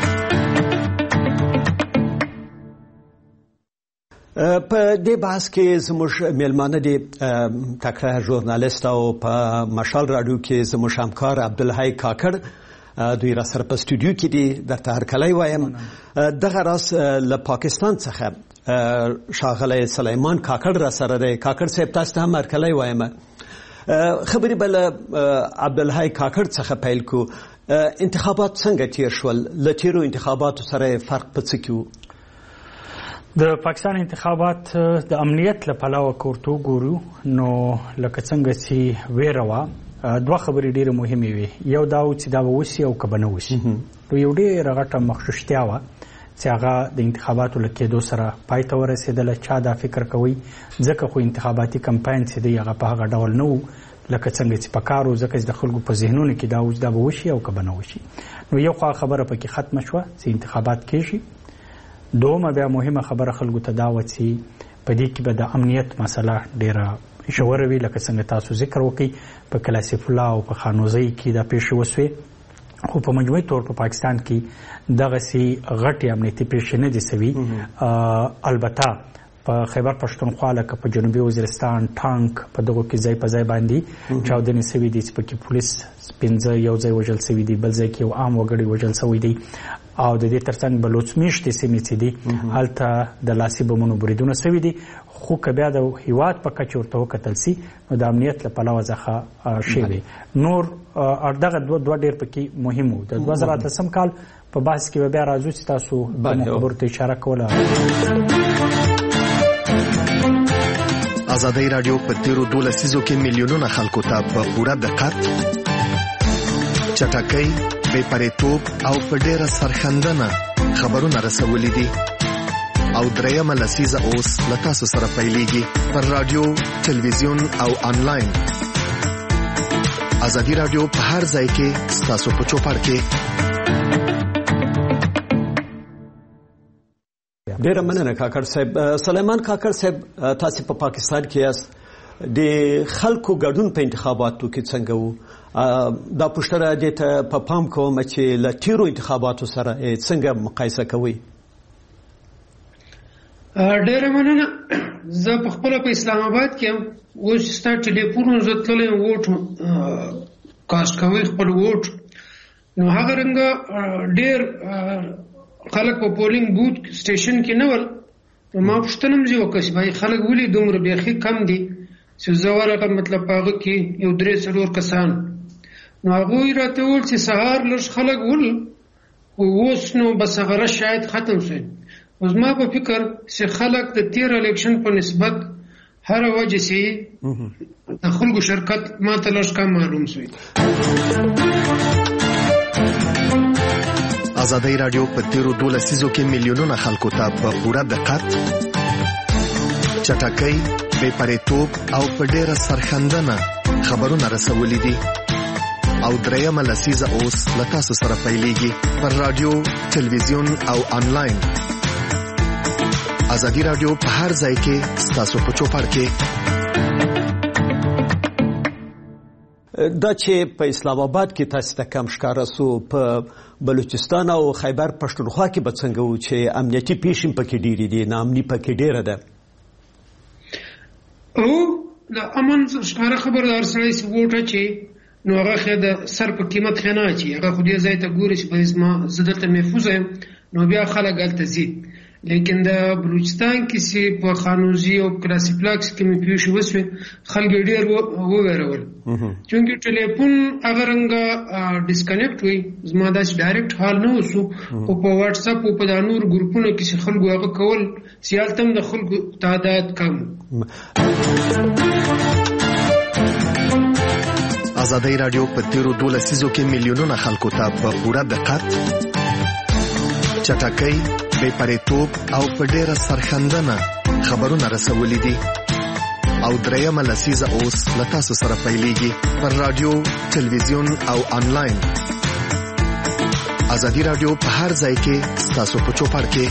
په دې بحث کې زموږ میلمانه دي تکړه ژورنالیست او په مشال رادیو کې زموږ همکار عبدالحی کاکړ. دوی را سره په استودیو کې دي. درته هرکلی وایم. دغه راز له پاکستان څخه ښاغلی سلیمان کاکړ را سره دی. کاکړ صاحب تاسو ته هم هرکلی وایم. خبرې به له عبدالحی کاکړ څخه پیل کو. انتخابات څنګه تیر شول؟ له تیرو انتخاباتو سره فرق په څه کې و؟ د پاکستان انتخابات د امنیت له پلوه کورته وګورو نو لکه څنګه چې ویره وه، دوه خبرې ډېرې مهمې وې. یو دا و چې دا به وشي او که به نه وشي. نو یو ډېره غټه مخشوشتیا وه چې هغه د انتخاباتو له کېدو سره پای ته ورسېدله. چا دا فکر کوي ځکه خو انتخاباتي کمپاین چې دی هغه په هغه ډول نه و لکه څنګه چې پکار و، ځکه چې د خلکو په ذهنونو کې دا و چې دا به وشي او که به نه وشي. نو یو خوا خبره پکې ختمه شوه چې انتخابات کېږي. دومه بیا مهمه خبره خلکو ته دا وه چې په دې کې به د امنیت مسله ډېره ژوره وي. لکه څنګه تاسو ذکر وکړئ په قلعه سیف الله او په خانوزۍ کې دا پیښې وسوې، خو په مجموعي طور په پاکستان کې دغسې غټې امنیتي پیښې نه دي سوي. البته په خیبر پښتونخوا لکه په جنوبي وزیرستان ټانک په دغو کې ځای په ځای باندې چاودنې سوي دي چې پکې پولیس 15 یو ځای وژل سوي دي، بل ځای کې یو عام وګړی وژل سوی دی. او د دې ترڅنګ بلوڅ میشتې سیمې چې دي هلته د لاسي بمونو بریدونه سوي دي. خو که بیا د هیواد په کچه ورته وکتل سي نو د امنیت له پلوه څخه شوي نور دغه دوه ډېر پکې مهم وو. د 2018 کال په بحث کې به بیا راځو چې تاسو خبرو ته اشاره کوله. ازادي رادیو په تیرو 12 لسیزو کې میلیونونه خلکو ته په پوره دقت، چټکۍ، بې پرېتوب او په ډېره سرښندنه خبرونه رسولي دي او درېیمه لسیزه اوس له تاسو سره پیلېږي پر رادیو، تلویزیون او آنلاین. ازادي رادیو په هر ځای کې ستاسو په چوپړ کې. ډیر مننه کاکړ صاحب. سلیمان کاکړ صاحب، تاسو په پاکستان کې یاست، د خلکو ګډون په انتخاباتو کې څنګه وو؟ دا پوښتنه دې ته په پام کوم چې له تیرو انتخاباتو سره څنګه مقایسه کوئ؟ ډیر مننه. زه په خپل په اسلام آباد کې اوس ستا ټلیفون زه تللی ووټ کاست کوي خپل ووټ، نو هغه رنګه ډیر خلک په پولینګ بوت سټیشن کې نه ول. ما پوښتنه مې وکړه چې بھائی خلک ولې دومره بیخي کم دي چې زه ورغلم، مطلب هغه کې یو 3-4 کسان. نو هغوی راته وویل چې سهار لږ خلک ول، اوس نو بس هغه شاید ختم شي. اوس ما په فکر چې خلک د تیر الیکشن په نسبت هر وجه سي د خلکو شرکت ما ته لږ کم معلوم شوی. ازادي رادیو په تیرو 12 لسیزو کې میلیونونه خلکو ته په پوره دقت، چټکۍ، بې پرېتوب او په ډېره سرښندنه خبرونه رسولي دي. او درېیمه لسیزه اوس له تاسو سره پیلېږي پر رادیو، تلویزیون او آنلاین. ازادي رادیو په هر ځای کې ستاسو په چوپړ کې. دا چې په اسلام آباد کې تاسو ته کم ښکاره سو، په بلوچستان او خیبر پښتونخوا کې به څنګه وو چې امنیتي پیښې پکې ډېرې دي، ناامني پکې ډېره ده؟ او د امن ښکاره خبردار سړی چې ووټ اچوي نو هغه خو د سر په قیمت خو نه اچوي، هغه خو دې ځای ته ګوري چې زه دلته محفوظ یم، نو بیا خلک هلته ځي. لیکن د بلوچستان کې چې په خانوزي او کلاسي پلاکس کې مې پیښې وسوې، خلک ډېر وویرول، چونکې ټلیفون هغه رنګه ډسکنیکټ وي، زما داسې ډایرکټ حال نه وسو، خو په واټس اپ او په دا نور ګروپونو کې چې خلکو هغه کول، چې هلته هم د خلکو تعداد کم. ازادي رادیو په تیرو 12 لسیزو کې میلیونونه خلکو ته په پوره دقت، چټکۍ، بې پرېتوب او په ډېره سرښندنه خبرونه رسولي دي. او درېیمه لسیزه اوس له تاسو سره پیلېږي پر رادیو، تلویزیون او آنلاین. ازادي رادیو په هر ځای کې ستاسو په چوپړ کې.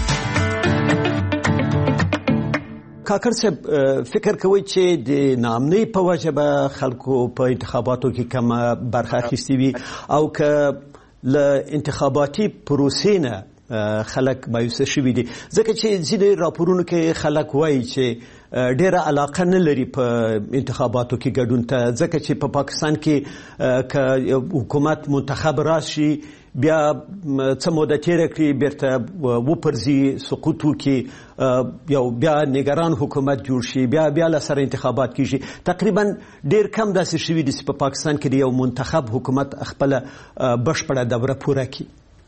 کاکړ صاحب، فکر کوي چې د ناامنۍ په وجه به خلکو په انتخاباتو کې کمه برخه اخیستې وي، او که له انتخاباتي پروسې نه خلک مایوسه شوي دي؟ ځکه چې ځینې راپورونو کې خلک وایي چې ډېره علاقه نه لري په انتخاباتو کې ګډون ته، ځکه چې په پاکستان کې که حکومت منتخب راشي بیا څه موده تېره کړي بیرته وپرځي، سقوط وکړي، یو بیا نگران حکومت جوړ شي، بیا له سره انتخابات کېږي. تقریبا ډېر کم داسې شوي دي چې په پاکستان کې د یو منتخب حکومت خپله بشپړه دوره پوره کړي.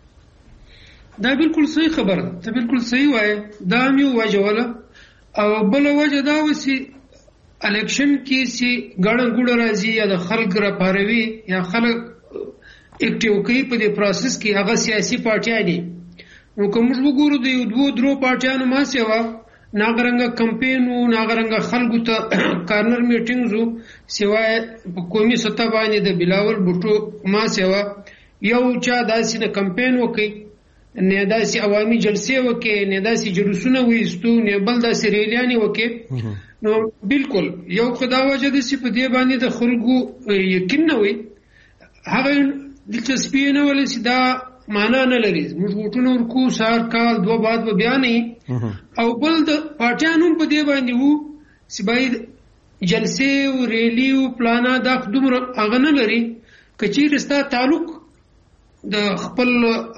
دا بالکل صحیح خبره ده، ته بالکل صحیح وایې. دا هم یو وجه وله، او بله وجه دا وه چې الیکشن کې چې ګڼه ګوڼه راځي یا د خلک راپاروي یا خلک اکټیو کوي په دې پروسس کې، هغه سیاسي پارټیان دي. نو که موږ وګورو د یو 2-3 پارټیانو ماسې وه، هغه رنګه کمپین و، هغه رنګه خلکو ته کارنر میټینګز و، سوای په قومي سطح باندې د بلاول بوټو ماسې وه، یو چا داسې نه کمپین وکړي، نه داسې عوامي جلسې وکړي، نه داسې جلوسونه وایستو، نه بل داسې ریلیانې وکړي. نو بالکل یو خو دا وجه ده چې په دې باندې د خلکو یقین نه وي، هغه دلچسپي نه ولې چې دا معنا نه لري. موږ ووټونه ورکو، سهار کال 2 بعد به بیا نه، او بل د پارټیانو هم په دې باندې وو چې باید جلسې او ریلي او پلانا دا دومره هغه نه لري. که چیرې ستا تعلق د خپل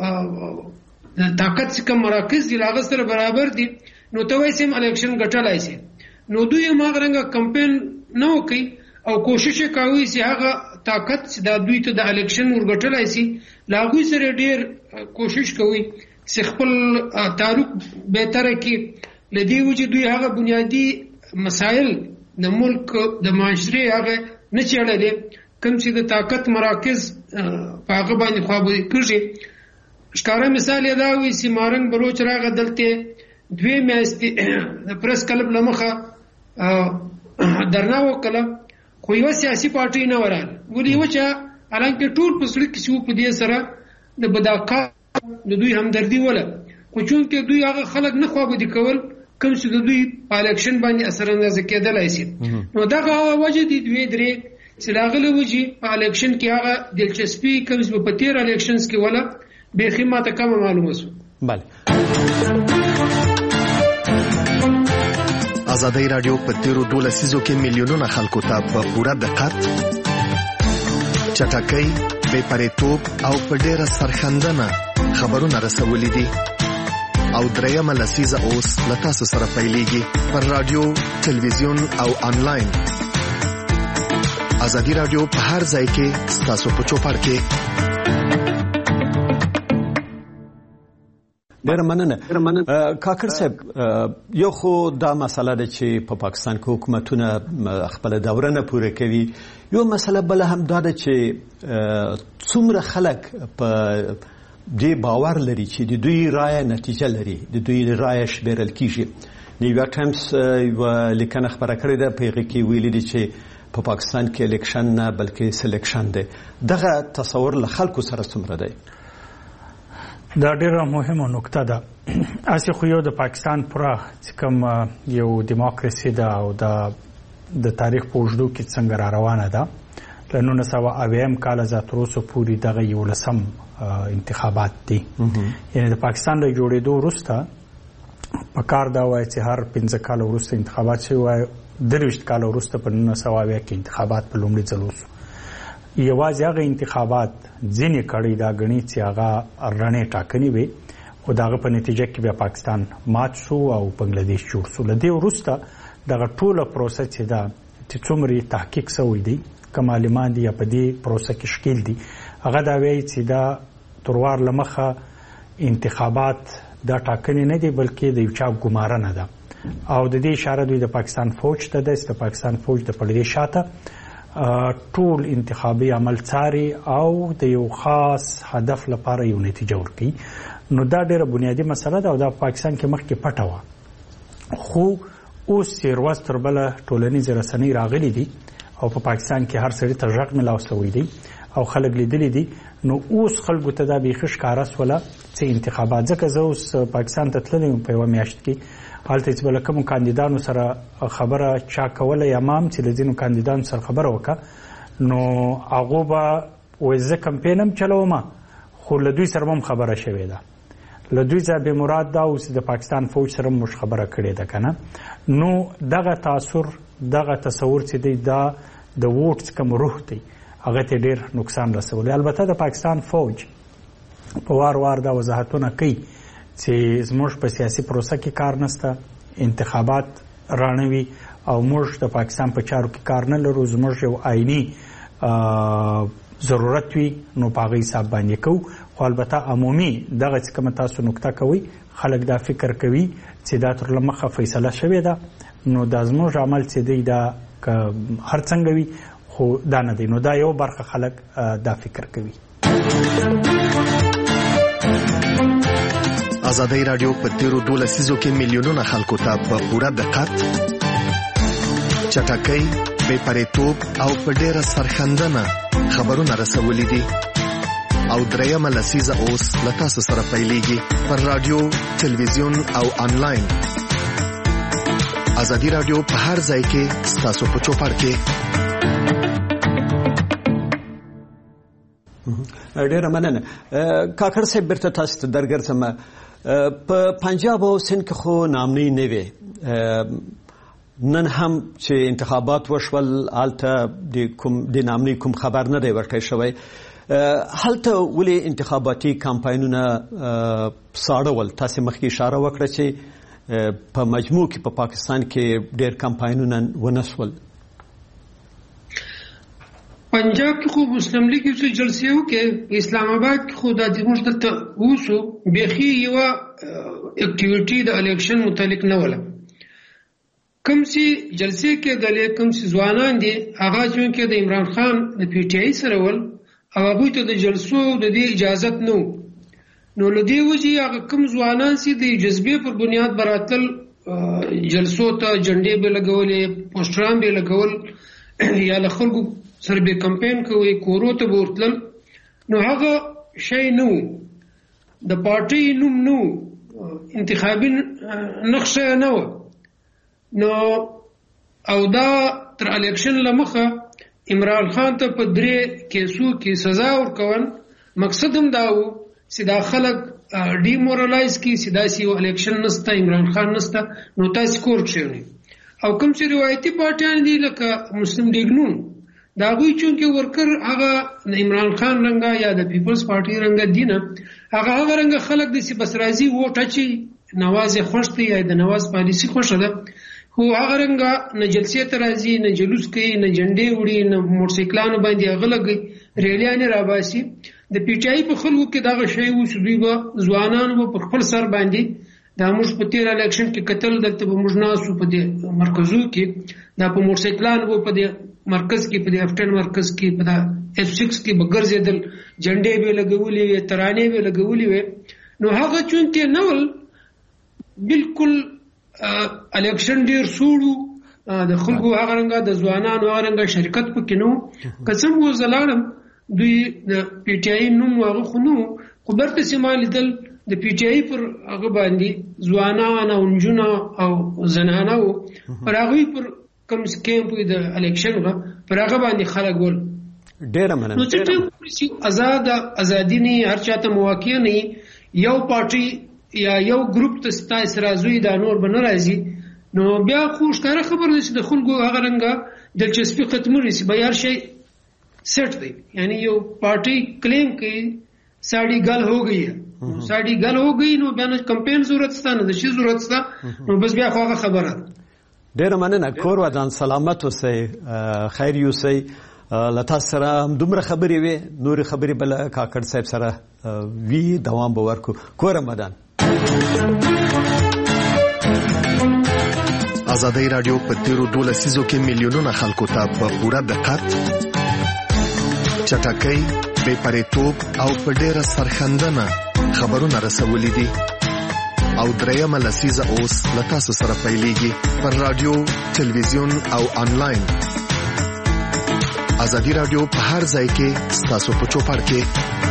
د طاقت څخه مراکز دي هغه سره برابر دي، نو ته وایې سم الیکشن ګټلای شي. نو دوی هم هغه رنګه کمپین نه وکړي او کوشش یې کوي چې هغه طاقت چې دا دوی ته د الیکشن ورګټلای شي، له هغوی سره ډېر کوشش کوي چې خپل تعلق بهتره کړي. له دې وجې دوی هغه بنیادي مسایل د ملک د معاشرې هغه نه څېړلې، کوم چې د طاقت مراکز په هغه باندې خوابدي کېږي. ښکاره مثال یې دا وي چې مارنګ بلوچ راغی دلته 2 میاشتې د پریس کلب له مخه درنا وکړه، خو یو سیاسي پارټي نه وراله ولې وچا الانکه ټول په سړک کې په دې سره د بداقا د دوی همدردي ولا خو چون کې دوی هغه خلک نه خو به دي کول کوم چې د دوی په الیکشن باندې اثر انداز کېدلای شي نو دا وجه دي دوی درې چې راغله وږي په الیکشن کې هغه دلچسپي کوم چې په تیر الیکشنز کې ولا به خدمت کم معلومه شو بله ازادي رادیو په تیرو 12 لسیزو کې میلیونونه خلکو ته په پوره دقت چټکۍ بې پرېتوب او په ډېره سرښندنه خبرونه رسولي دي او درېیمه لسیزه اوس له تاسو سره پیلېږي پر رادیو تلویزیون او آنلاین ازادي رادیو په هر ځای کې ستاسو په چوپړ کې ډېر مننه کاکړ صاحب یو خو دا مسله ده چې په پاکستان کې حکومتونه خپل دوره نه پوره کوي یو مسله بل هم دا ده چې څومره خلک په دې باور لري چې د دوی رایه نتیجه لري د دوی رایه شمیرل کیږي نیویارک ټایمز یو لیکنه خبره کړې ده په هغه کې ویلي دي چې په پاکستان کې الیکشن نه بلکې سلیکشن دی دغه تصور له خلکو سره څومره دی دا ډیره مهمه نکته ده اسی خو یو د پاکستان پوره چې کوم یو دیموکراسي ده او د تاریخ په اوږدو کې څنګه را روانه ده له 1990 کال تر اوسه پورې دغه یو لسم انتخابات دي یعنی د پاکستان د جوړېدو وروسته په کار دا وایي چې هر 15 کال وروسته انتخابات شوي وای 23 کال وروسته په 1990 کې انتخابات په لومړي ځل وشو یوازې هغه انتخابات ځینې کړي دا غني چې هغه رڼې ټاکنې وي او دغه په نتیجه کې بیا پاکستان مات شو او بنگلاديش جوړ شو لدې وروسته دغه ټوله پروسه چې دا چې څومره تحقیق شوی دی کمالمان دي په دې پروسه کې شکل دي هغه دا وایي چې دا تروار لمخه انتخابات دا ټاکنې نه دي بلکې د یو چا ګمارنه ده او د دې اشاره دوی د پاکستان فوج ته ده چې د پاکستان فوج د پردې شاته ټول انتخابي عمل څاري او د یو خاص هدف لپاره یو نتیجه ورکړي نو دا ډېره بنیادی مسله ده او دا پاکستان کې مخکې پټه وه خو اوس چې ورځ تر بله ټولنیزې رسنۍ راغلي دي او په پاکستان کې هر سړي ته غږ میلاو شوی دی او خلک لیدلی دي نو اوس خلکو ته دا بیخي ښکاره شوله چې انتخابات ځکه زه اوس پاکستان ته تللی یم په یوه میاشت کې هلته چې به له کومو کاندیدانو سره خبره چا کوله یا ما هم چې له ځینو کاندیدانو سره خبره وکړه نو هغو به وایي زه کمپین هم چلومه خو له دوی سره هم خبره شوې ده له دوی ځای به مراد دا اوس د پاکستان فوج سره موږ خبره کړې ده که نه نو دغه تاثر دغه تصور چې دی دا د ووټ کوم روح دی هغه ته ډېر نقصان رسولی البته د پاکستان فوج په وار وار دا وضاحتونه کوي چې زموږ په سیاسي پروسه کې کار نشته انتخابات رانوي او موږ د پاکستان په چارو کې کار نه لرو زموږ یو آئینی ضرورت وي نو په هغه حساب باندې کوو خو البته عمومي دغه چې کومه تاسو نکته کوئ خلک دا فکر کوي چې دا تر له مخه فیصله شوې ده نو دا زموږ عمل چې دی دا هر څنګه وي خو دا نه دی نو دا یو برخه خلک دا فکر کوي ازادي رادیو په تیرو 12 لسیزو کې میلیونونه خلکو ته په پوره دقت چټکۍ بې پرېتوب او په ډېره سرښندنه خبرونه رسولي دي او درېیمه لسیزه اوس له تاسو سره پیلېږي پر رادیو تلویزیون او آنلاین ازادي رادیو په هر ځای کې ستاسو په چوپړ کې ډېره مننه کاکړ صاحب بیرته تاسو ته درګرځم په پنجاب او سند کې خو نامنۍ نه وي نن هم چې انتخابات وشول هلته د نامنۍ کوم خبر نه دی ورکړی شوی هلته ولې انتخاباتي کمپاینونه ساړه ول تاسو مخکې اشاره وکړه چې په مجموع کې په پاکستان کې ډېر کمپاینونه ونه شول پنجاب کې خو مسلم لیگ یو څه جلسې وکړې اسلام آباد کې خو د موږ دلته اوسو بیخي یوه اکټیویټي د الیکشن متعلق نه وله کوم چې جلسې کېدلې کوم چې ځوانان دي هغه چونکې د عمران خان د پی ټي آی سره ول او هغوی ته د جلسو د دې اجازت نه و نو له دې وجې هغه کوم ځوانان چې د جذبې پر بنیاد براتل جلسو ته جنډې به لګولې پوسټران به لګول یا له خلکو سره به کمپین کوي کورو ته به ورتلل نو هغه شی نه و د پارټي نوم نه و انتخابي نقشه نه و نو او دا تر الیکشن له مخه عمران خان ته په 3 کیسو کې سزا ورکول مقصد هم دا و چې دا خلک ډیمورالایز کی سیداسي او الیکشن نسته عمران خان نسته نو تاسو کور کښینئ او کوم چې روایتي پارټیان دي لکه مسلم لیگ نون دا غوي چونکه ورکر هغه عمران خان رنګا یا د پیپلز پارټي رنګا دي نه هغه رنګ خلک دي چې بس راضي ووټ اچي نواز خوښ دی یا د نواز پالیسی خوښه ده خو هغه رنګا نه جلسې ته راځي نه جلوس کوي نه جنډې وړي نه موټرسایکلانو باندې هغه لګي ریلیانې راباسي د پی ټی آی په خلکو کې دغه شی و چې دوی به ځوانان په خپل سر باندې دا موږ په تیر الیکشن کې قتل دلته به موږ ناسو په دې مرکزو کې دا په موټرسایکلان و په دې مرکز کې په دې افټن مرکز کې په دا F6 کې به ګرځېدل جنډې به لګولې وي ترانې به لګولې وي نو هغه چونکه نول بالکل الیکشن ډیر سوړو د خلکو هغه رنګه د ځوانانو هغه رنګه شرکت پکې نو قسم و زلاړم دوی د پی ټی آی نوم هغه خو نو خو برته سیمه لیدل د پی ټی آی پر هغه باندې ځوانان او نجونه او زنانه پر هغه پر کوم سکیم په د الیکشن پر هغه باندې خلک ول ډیر مننه نو چې ازادي نه هر چاته مواقع نه یو پارټي یا یو ګروپ ته ستای سره زوی دا نور به ناراضي نو بیا خو ښکاره خبر ده چې د خلکو هغه رنګه دلچسپي ختموي چې به هر شی सेट थी यानी यो पार्टी क्लेम की साड़ी गल हो गई है साड़ी गल हो गई नो बियान कम्पेन जरूरत था न दशी जरूरत था नो बस बिया खो खबर ډیر مننه کور ودان سلامت اوسئ خیر یوسئ لتا سره دومره خبرې وي نور خبرې بل کاکړ صاحب سره وی دوام به ورکو کور مدان ازادي رادیو په تیرو 12 سیزو کې میلیونونه خلکو ته په پوره دقت چټکۍ بې پرېتوب او په ډېره سرښندنه خبرونه رسولي دي او درېیمه لسیزه اوس له تاسو سره پیلېږي پر رادیو تلویزیون او آنلاین ازادي رادیو په هر ځای کې ستاسو په چوپړ کې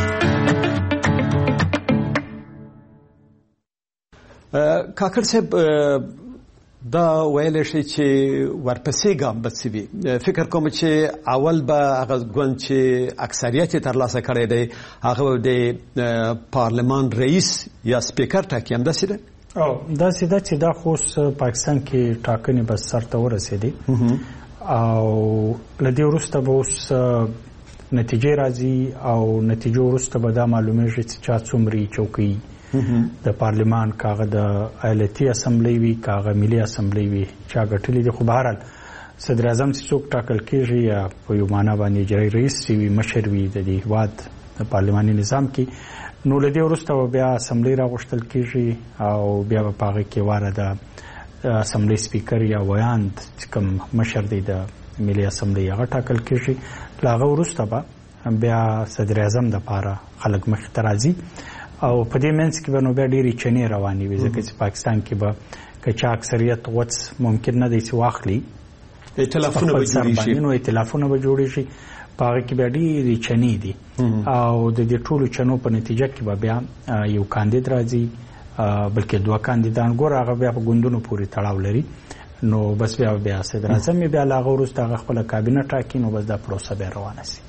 کاکړ صاحب دا ویل شي چې ورپسې ګام بسوي فکر کوم چې اول به هغه ګوند چې اکثریت ترلاسه کړی دی هغه د پارلمان رئیس یا سپیکر ټاکي هم داسې ده او داسې ده چې دا خو پاکستان کې ټاکنې بس سرته ورسېدي او له دې وروسته به اوس نتیجې راځي او نتیجو وروسته به دا معلومیږي چې چا څومره چوکۍ د پارلمان کاغه د ایالتي اسمبلی وی کاغه ملي اسمبلی وی چا غټلې دي خو بهرحال صدر اعظم څوک ټاکل کیږي یا په یو معنا باندې اجرایي رئیس وی مشر وی د دې هواد د پارلماني نظام کې نو لدی ورسته بیا اسمبلی راغشتل کیږي او بیا په هغه کې واره د اسمبلی سپیکر یا ویاند کوم مشر دی د ملي اسمبلی هغه ټاکل کیږي لاغه ورسته بیا صدر اعظم د پاره خلک مخ ترازی او په دې منځ کې به نو بیا ډېرې چنې روانې وي ځکه چې پاکستان کې به که چا اکثریت غوڅ ممکن نه دی چې واخلي ائتلافونه به جوړې شي نو ائتلافونه به جوړې شي په هغه کې بیا ډېرې چنې دي او د دې ټولو چنو په نتیجه کې به بیا یو کاندید راځي بلکې دوه کاندیدان ګور هغه بیا په ګوندونو پورې تړاو لري نو بس بیا صدر اعظم بیا لا هغه وروسته هغه خپله کابینه ټاکي نو بس دا پروسه بیا روانه سي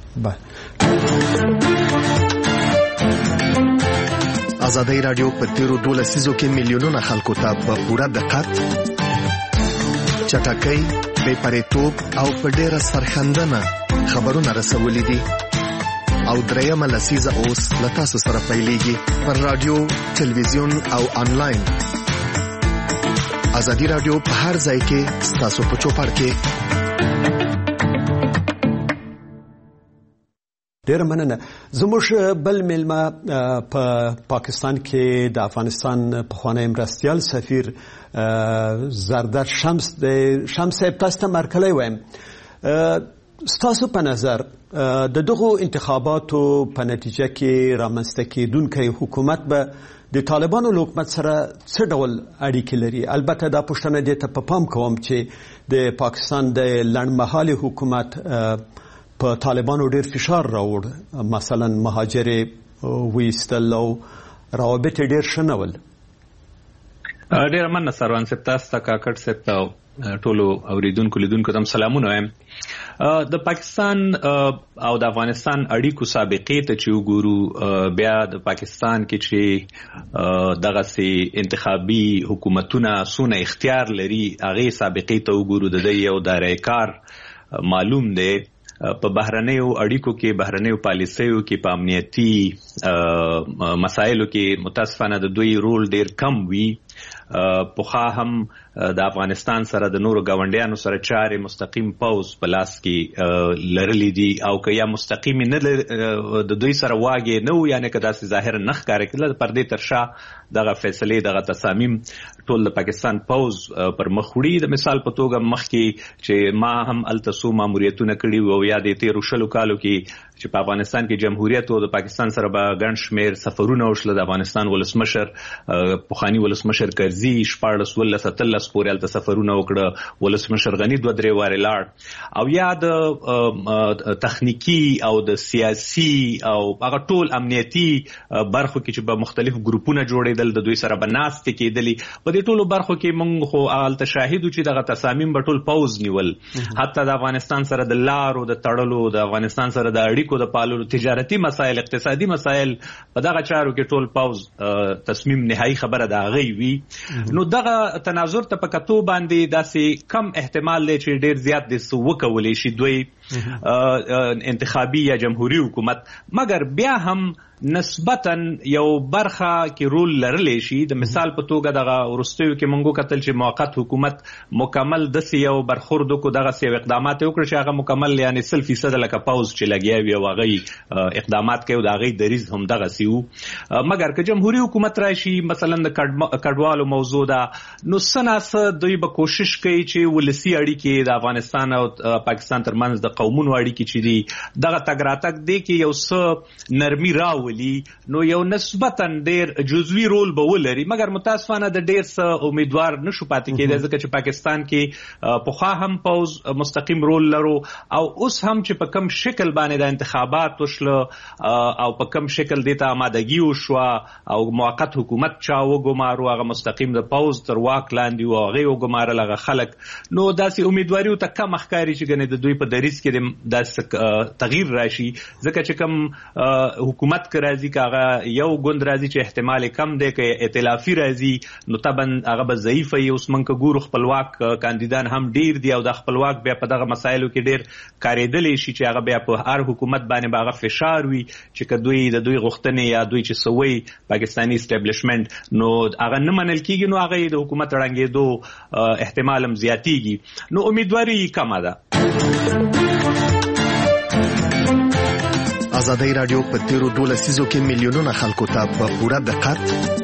ازادي رادیو په تیرو 12 سیزو کې میلیونونه خلکو ته په پوره دقت چټکۍ بې پرېتوب او په ډېره سرښندنه خبرونه رسولي دي او درېیمه لسیزه اوس له تاسو سره پیلېږي پر رادیو تلویزیون او آنلاین ازادي رادیو په هر ځای کې ستاسو په چوپړ کې ډیر مننه زموږ بل ملما په پاکستان کې د افغانستان پخوانی مرستیال سفیر زردر شمس صاحب تاسو ته مرکلی وایم ستاسو په نظر د دغو انتخاباتو په نتیجه کې رامنځته کېدونکی حکومت به د طالبانو له حکومت سره څه ډول اړیکې لري؟ البته دا پوښتنه دې ته په پام کوم چې د پاکستان د لنډمهالي حکومت په طالبانو ډېر فشار راوړ، مثلا مهاجرې ویستل او روابط ډېر ښه نه ول. ډېره مننه سروان صاحب، تاسو ته کاکړ صاحب ته ټولو اوریدونکو لیدونکو ته سلامونه وایم. د پاکستان او د افغانستان اړیکو سابقې ته چې وګورو، بیا د پاکستان کې چې دغسې انتخابي حکومتونه څونه اختیار لري هغې سابقې ته وګورو، د دې یو دایره کار معلوم دی. په بهرنیو اړیکو کې، بهرنیو پالیسیو کې، په امنیتي مسایلو کې متاسفانه د دوی رول ډیر کم وي. پخوا هم د افغانستان سره د نورو ګاونډیانو سره چارې مستقیم پوز په لاس کې لرلې دي، او که یا مستقیم نه د دوی سره واګې نه و، یعنې که داسې ظاهرا نه ښکاره کېدله، د پردې تر شا دغه فیصلې، دغه تصامیم ټول د پاکستان پوز پر مخ وړي. د مثال په توګه مخکې چې ما هم هلته څو ماموریتونه کړي وو، یا د تېرو 20 کالو کې چې په افغانستان کې جمهوریت و، د پاکستان سره به ګڼ شمېر سفرونه وشله. د افغانستان ولسمشر، پخواني ولسمشر کرزي 14 ولس 13 پورې هلته سفرونه وکړه، ولسمشر غني 2-3 وارې لاړ. او یا د تخنیکي او د سیاسي او هغه ټول امنیتي برخو کې چې به مختلف ګروپونه جوړېدل، د دوی سره به ناستې کېدلې. په دې ټولو برخو کې موږ خو هلته شاهد وو چې دغه تصامیم به ټول پوز نیول. حتی د افغانستان سره د لارو د تړلو، د افغانستان سره د اړیکو د پاللو، تجارتي مسایل، اقتصادي مسایل، په دغه چارو کې ټول پوز تصمیم نهایی خبره د هغې وي. نو دغه تناظر ته په کتو باندې داسې کم احتمال دی چې ډېر زیات دې څه وکولی شي دوی انتخابي یا جمهوري حکومت، مګر بیا هم نسبتا یو برخه کې رول لرلی شي. د مثال په توګه دغه وروستیو کې موږ وکتل چې موقت حکومت مکمل داسې یو برخورد وکړو، دغسې یو اقدامات یې وکړه چې هغه مکمل یعنې 100% لکه پوز چې لګیا وي او هغه اقدامات کوي، د هغې دریځ هم دغسې وو. مګر که جمهوري حکومت راشي، مثلا د کډوالو موضوع ده، نو څه ناڅه دوی به کوشش کوي چې ولسي اړیکې د افغانستان او پاکستان ترمنځ د قومونو اړیکې چې دي دغه تګ راتګ دی کې یو څه نرمي راولي، نو یو نسبتا ډیر جزوي رول به ولري. مګر متاسفانه د ډیر څه امیدوار نشو پاتې کېدی، ځکه چې پاکستان کې پخوا هم پوز مستقیم رول لرو، او اوس هم چې په کم شکل باندې د انتخابات وشله او په کم شکل دې ته آمادګي وشوه او موقت حکومت چا وګمارو، هغه مستقیم د پوز تر واک لاندې و، هغې وګمارل هغه خلک، نو داسې امیدواري ورته کم ښکاري چې ګنې د دوی په دریځ کې داسې تغییر راشي. ځکه چې کم حکومت راځي، که هغه یو ګوند راځي چې احتمال کم دی، که ائتلافي راځي، نو طبعا هغه به ضعیفه وي. اوس موږ که ګورو خپلواک کاندیدان هم ډیر دي، او د خپلواک بیا په دغه مسایلو کې ډیر کارېدلی شي چې هغه بیا په هر حکومت باندې به هغه فشار وي چې که دوی د دوی غوښتنې یا دوی چې څه وایي پاکستاني اسټابلیشمنټ، نو هغه نه منل کېږي، نو هغه د حکومت ړنګېدو احتمال هم زیاتېږي. نو امیدواري کمه ده. ازادي رادیو په تیرو 12 لسیزو کې میلیونونه خلکو ته په پوره دقت،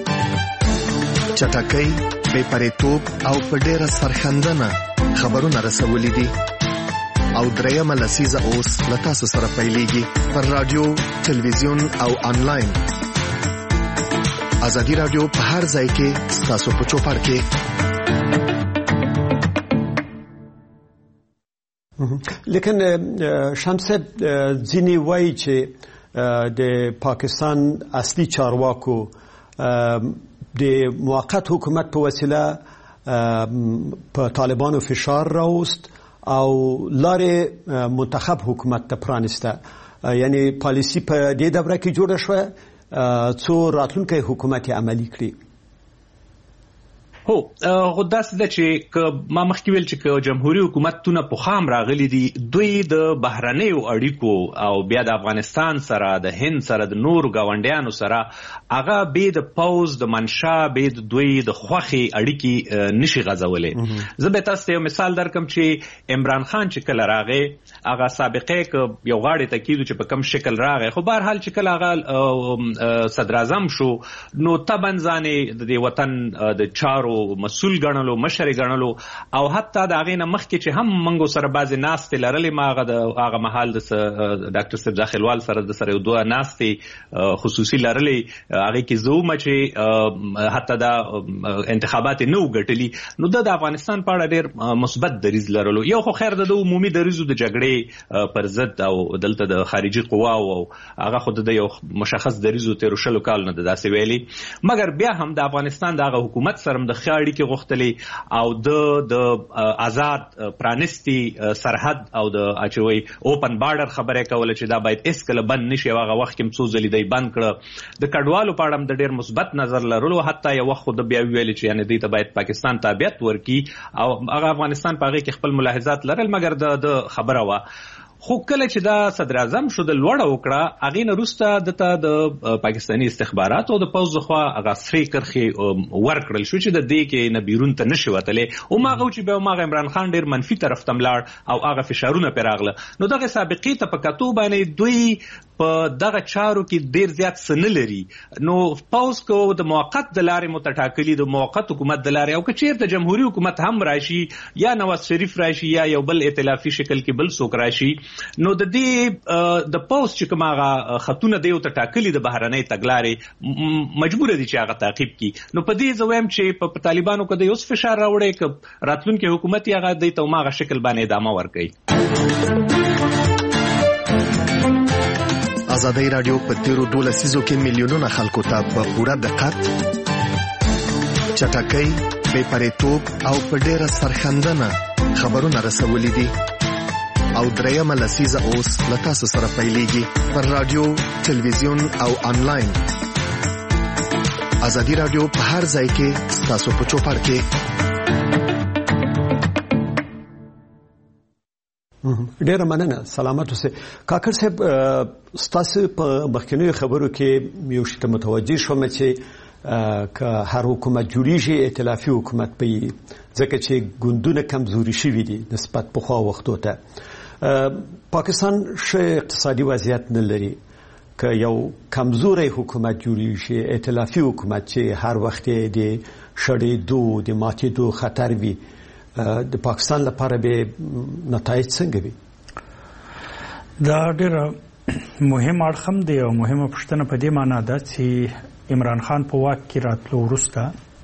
چټکۍ، بې پرېتوب او په ډېره سرښندنه خبرونه رسولي دي. او درېیمه لسیزه اوس له تاسو سره پیلېږي پر رادیو، تلویزیون او آنلاین. ازادي رادیو په هر ځای کې ستاسو په چوپړ کې. لیکن شمسه ځینې وایي چې د پاکستان اصلي چارواکو د موقت حکومت په وسیله په طالبانو فشار راوست او لارې منتخب حکومت ته پرانسته، یعنی پالیسی په دې دوره کې جوړه شوه څو راتلونکی حکومت عملی کړي. هو خو داسې ده چې ما مخکې ویل چې جمهوري حکومتونه پخوا هم راغلي دي، دوی د بهرنیو اړیکو او بیا د افغانستان سره، د هند سره، د نورو ګاونډیانو سره هغه بې د پوز د منشا، بې د دوی د خوښې اړیکې نشي غځولی. زه به تاسو ته یو مثال درکم چې عمران خان چې کله راغی، هغه سابقې که یو غاړې ته کېدو چې په کوم شکل راغی، خو بهرحال چې کله هغه صدراعظم شو، نو طبعا ځانې د دې وطن د چارو مسؤل ګڼلو مشر ګڼلو او حتی د هغې نه مخکې چې هم موږ سره بعضې ناستې لرلې ما هغه مهال د ډاکټر صاحب داخلوال سره د سره یو دوه ناستې خصوصي لرلې هغې کې زه ومه چې حتی دا انتخابات نه و ګټلي نو د افغانستان په اړه ډېر مثبت دریځ لرلو. یو خو خیر د عمومي دریځو د جګړې پر ضد او دلته د خارجي قواو او هغه خو د یو مشخص دریځو تېرو 20 کالو نه د داسې ویلي مګر بیا هم د افغانستان د هغه حکومت سره د ښه اړیکې غوښتلې او د آزاد پرانیستي سرحد او د اچوي اوپن بارډر خبره کوله چې دا باید هیڅکله بند نشي. هغه وخت کې څو ځلې دی بند کړه. د کډوالو په اړه د ډېر مثبت نظر لرلو حتی یو وخت خو د بیا ویل چې یعنی دوی ته باید پاکستان تابعیت ورکړي او هغه افغانستان په هغې کې خپل ملاحظات لرل مګر د خبره وه. خو کله چې دا صدر اعظم شو د لوړه وکړه هغې نه وروسته دته د پاکستاني استخباراتو او د پوځ لخوا هغه سرې کرښې ورکړل شو چې د دې کې نه بیرون ته نشي وتلی. هماغه و چې بیا هماغه عمران خان ډېر منفي طرف ته ملاړ او هغه فشارونه پرې راغله. نو دغه سابقې ته په کتو باندې دوی په دغه چارو کې ډېر زیات څه نه لري. نو پوځ کو د موقت د لارې متټاکلي د موقت حکومت د لارې او که چېرته جمهوري حکومت هم راشي یا نواز شریف راشي یا یو بل ائتلافي شکل کې بل څوک راشي نو د دې د پوځ چې کوم هغه خطونه دی ورته ټاکلي د بهرنۍ تګلارې مجبور دي چې هغه تعقیب کړي. نو په دې زه وایم چې په طالبانو که د اوس فشار راوړی که راتلونکي حکومت یې هغه دی ته هماغه شکل باندې ادامه ورکوي. ازادي راډیو په تیرو 12 لسیزو کې میلیونونه خلکو ته په پوره دقت چټکۍ بې پرېتوب او په ډېره سرښندنه خبرونه رسولي دي او درېیمه لسیزه اوس له تاسو سره پیلېږي پر رادیو تلویزیون او آنلاین. ازادي راډیو په هر ځای کې ستاسو په چوپړ کې. ډېره مننه. سلامت اوسئ. کاکړ صاحب ستاسو په مخکینیو خبرو کې یو شی ته متوجه شوم چې که هر حکومت جوړیږي ائتلافي حکومت به وي ځکه چې ګوندونه کمزوري شوي دي نسبت پخوا وختو ته. پاکستان ښه اقتصادي وضعیت نه لري. که یو کمزوری حکومت جوړیږي ائتلافي حکومت چې هر وخت د شړېدو د ماتېدو خطر وي د پاکستان لپاره به نتایج څنګه وي؟ دا ډېر مهم اړخ هم دی او مهمه پوښتنه په دې معنا ده چې عمران خان په واک کې راتلو وروسته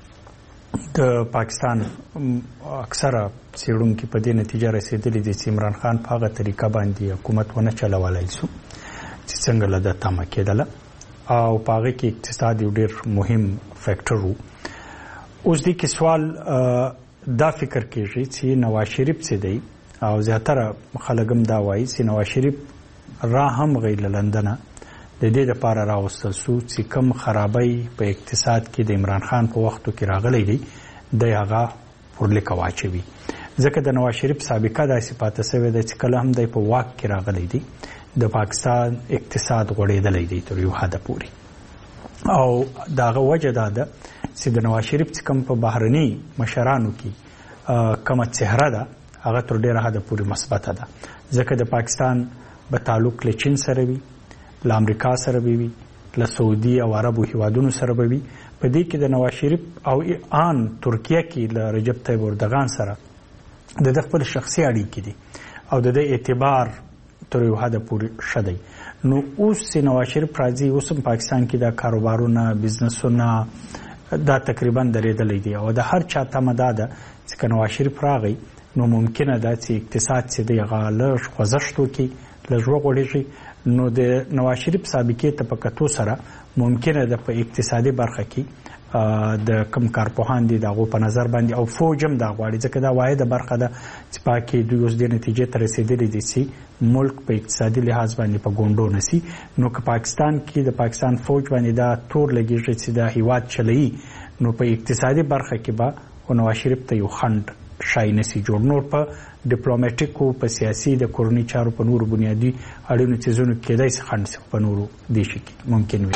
د پاکستان اکثره څېړونکي په دې نتیجه رسېدلي دي چې عمران خان په هغه طریقه باندې حکومت ونه چلولی شو چې څنګه له ده تمه کېدله او په هغې کې اقتصاد یو ډېر مهم فیکټر و. اوس دې کې سوال دا فکر کېږي چې نواز شریف څه دی او زیاتره خلک هم دا وایي چې نواز شریف را هم غیر له لندنه د دې لپاره راوستل شو چې کم خرابۍ په اقتصاد کې د عمران خان په وختو کې راغلی دی دی هغه پرلیکه واچوي. ځکه د نواز شریف سابقه داسې پاته شوې ده چې کله هم دی په واک کې راغلی دی د پاکستان اقتصاد غوړېدلی دی تر یو حده پورې او د هغه وجه دا ده چې د نواز شریف چې کوم په بهرني مشرانو کې کومه څهره ده هغه تر ډېره حده پورې مثبته ده. ځکه د پاکستان به تعلق له چین سره وي، له امریکا سره به وي، له سعودي او عربو هیوادونو سره به وي. په دې کې د نواز شریف او آن ترکیه کې له رجب طیب اردوغان سره د خپل شخصي اړیکې دي او د اعتبار تر یو حده پورې ښه دی. نو اوس نواز شریف راځي اوس هم پاکستان کې د کاروبارونه بزنسونه دا تقریبا درېدلی دی او د هر چا تمه دا ده چې که نواز شریف راغی نو ممکنه ده چې اقتصاد چې دی هغه لږ خوځښت وکړي لږ وغوړېږي. نو د نواز شریف سابقې ته په کتو سره ممکنه ده په اقتصادي برخه کې د کم کارپوهان دي د هغو په نظر باندې او فوج هم دا غواړي ځکه دا واحده برخه ده چې په کې دوی اوس دې نتیجې ته رسېدلي دي چې ملک په اقتصادي لحاظ باندې په ګونډو نسی. نو که پاکستان کې د پاکستان فوج باندې دا تور لګېږي چې دا هیواد چلوي نو په اقتصادي برخه کې به نواز شریف ته یو خنډ شای نسی جوړ. نور په ډیپلوماټیکو په سیاسي د کورنۍ چارو په نورو بنیادي اړینو څیزونو کېدای شي خنډ په نورو دیشي کې ممکن وي.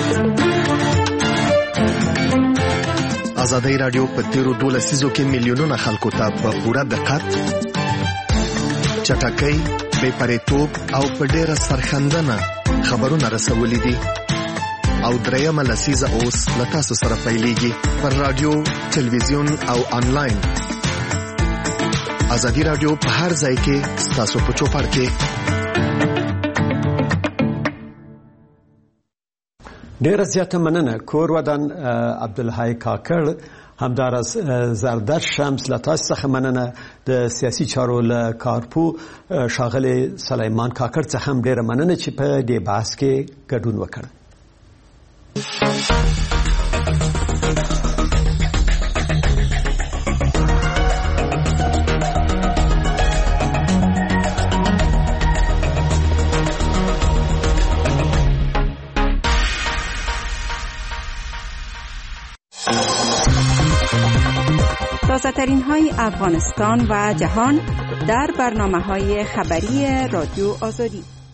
ازادي راډیو په تیرو 12 لسیزو کې میلیونونه خلکو ته په پوره دقت چټکۍ بې پرېتوب او په ډېره سرښندنه خبرونه رسولي دي او درېمه لسیزه اوس له تاسو سره پیلېږي پر رادیو، تلویزیون او آنلاین. ازادي رادیو په هر ځای کې ستاسو په چوپړ کې. ډېره زیاته مننه. کور ودان عبدالحی کاکړ، همداراز زردر شمس له تاسو څخه مننه. د سیاسي چارو له کارپو ښاغلی سلیمان کاکړ څخه هم ډېره مننه چې په دې بحث کې ګډون وکړ. تازه‌ترین های افغانستان و جهان در برنامه‌های خبری رادیو آزادی.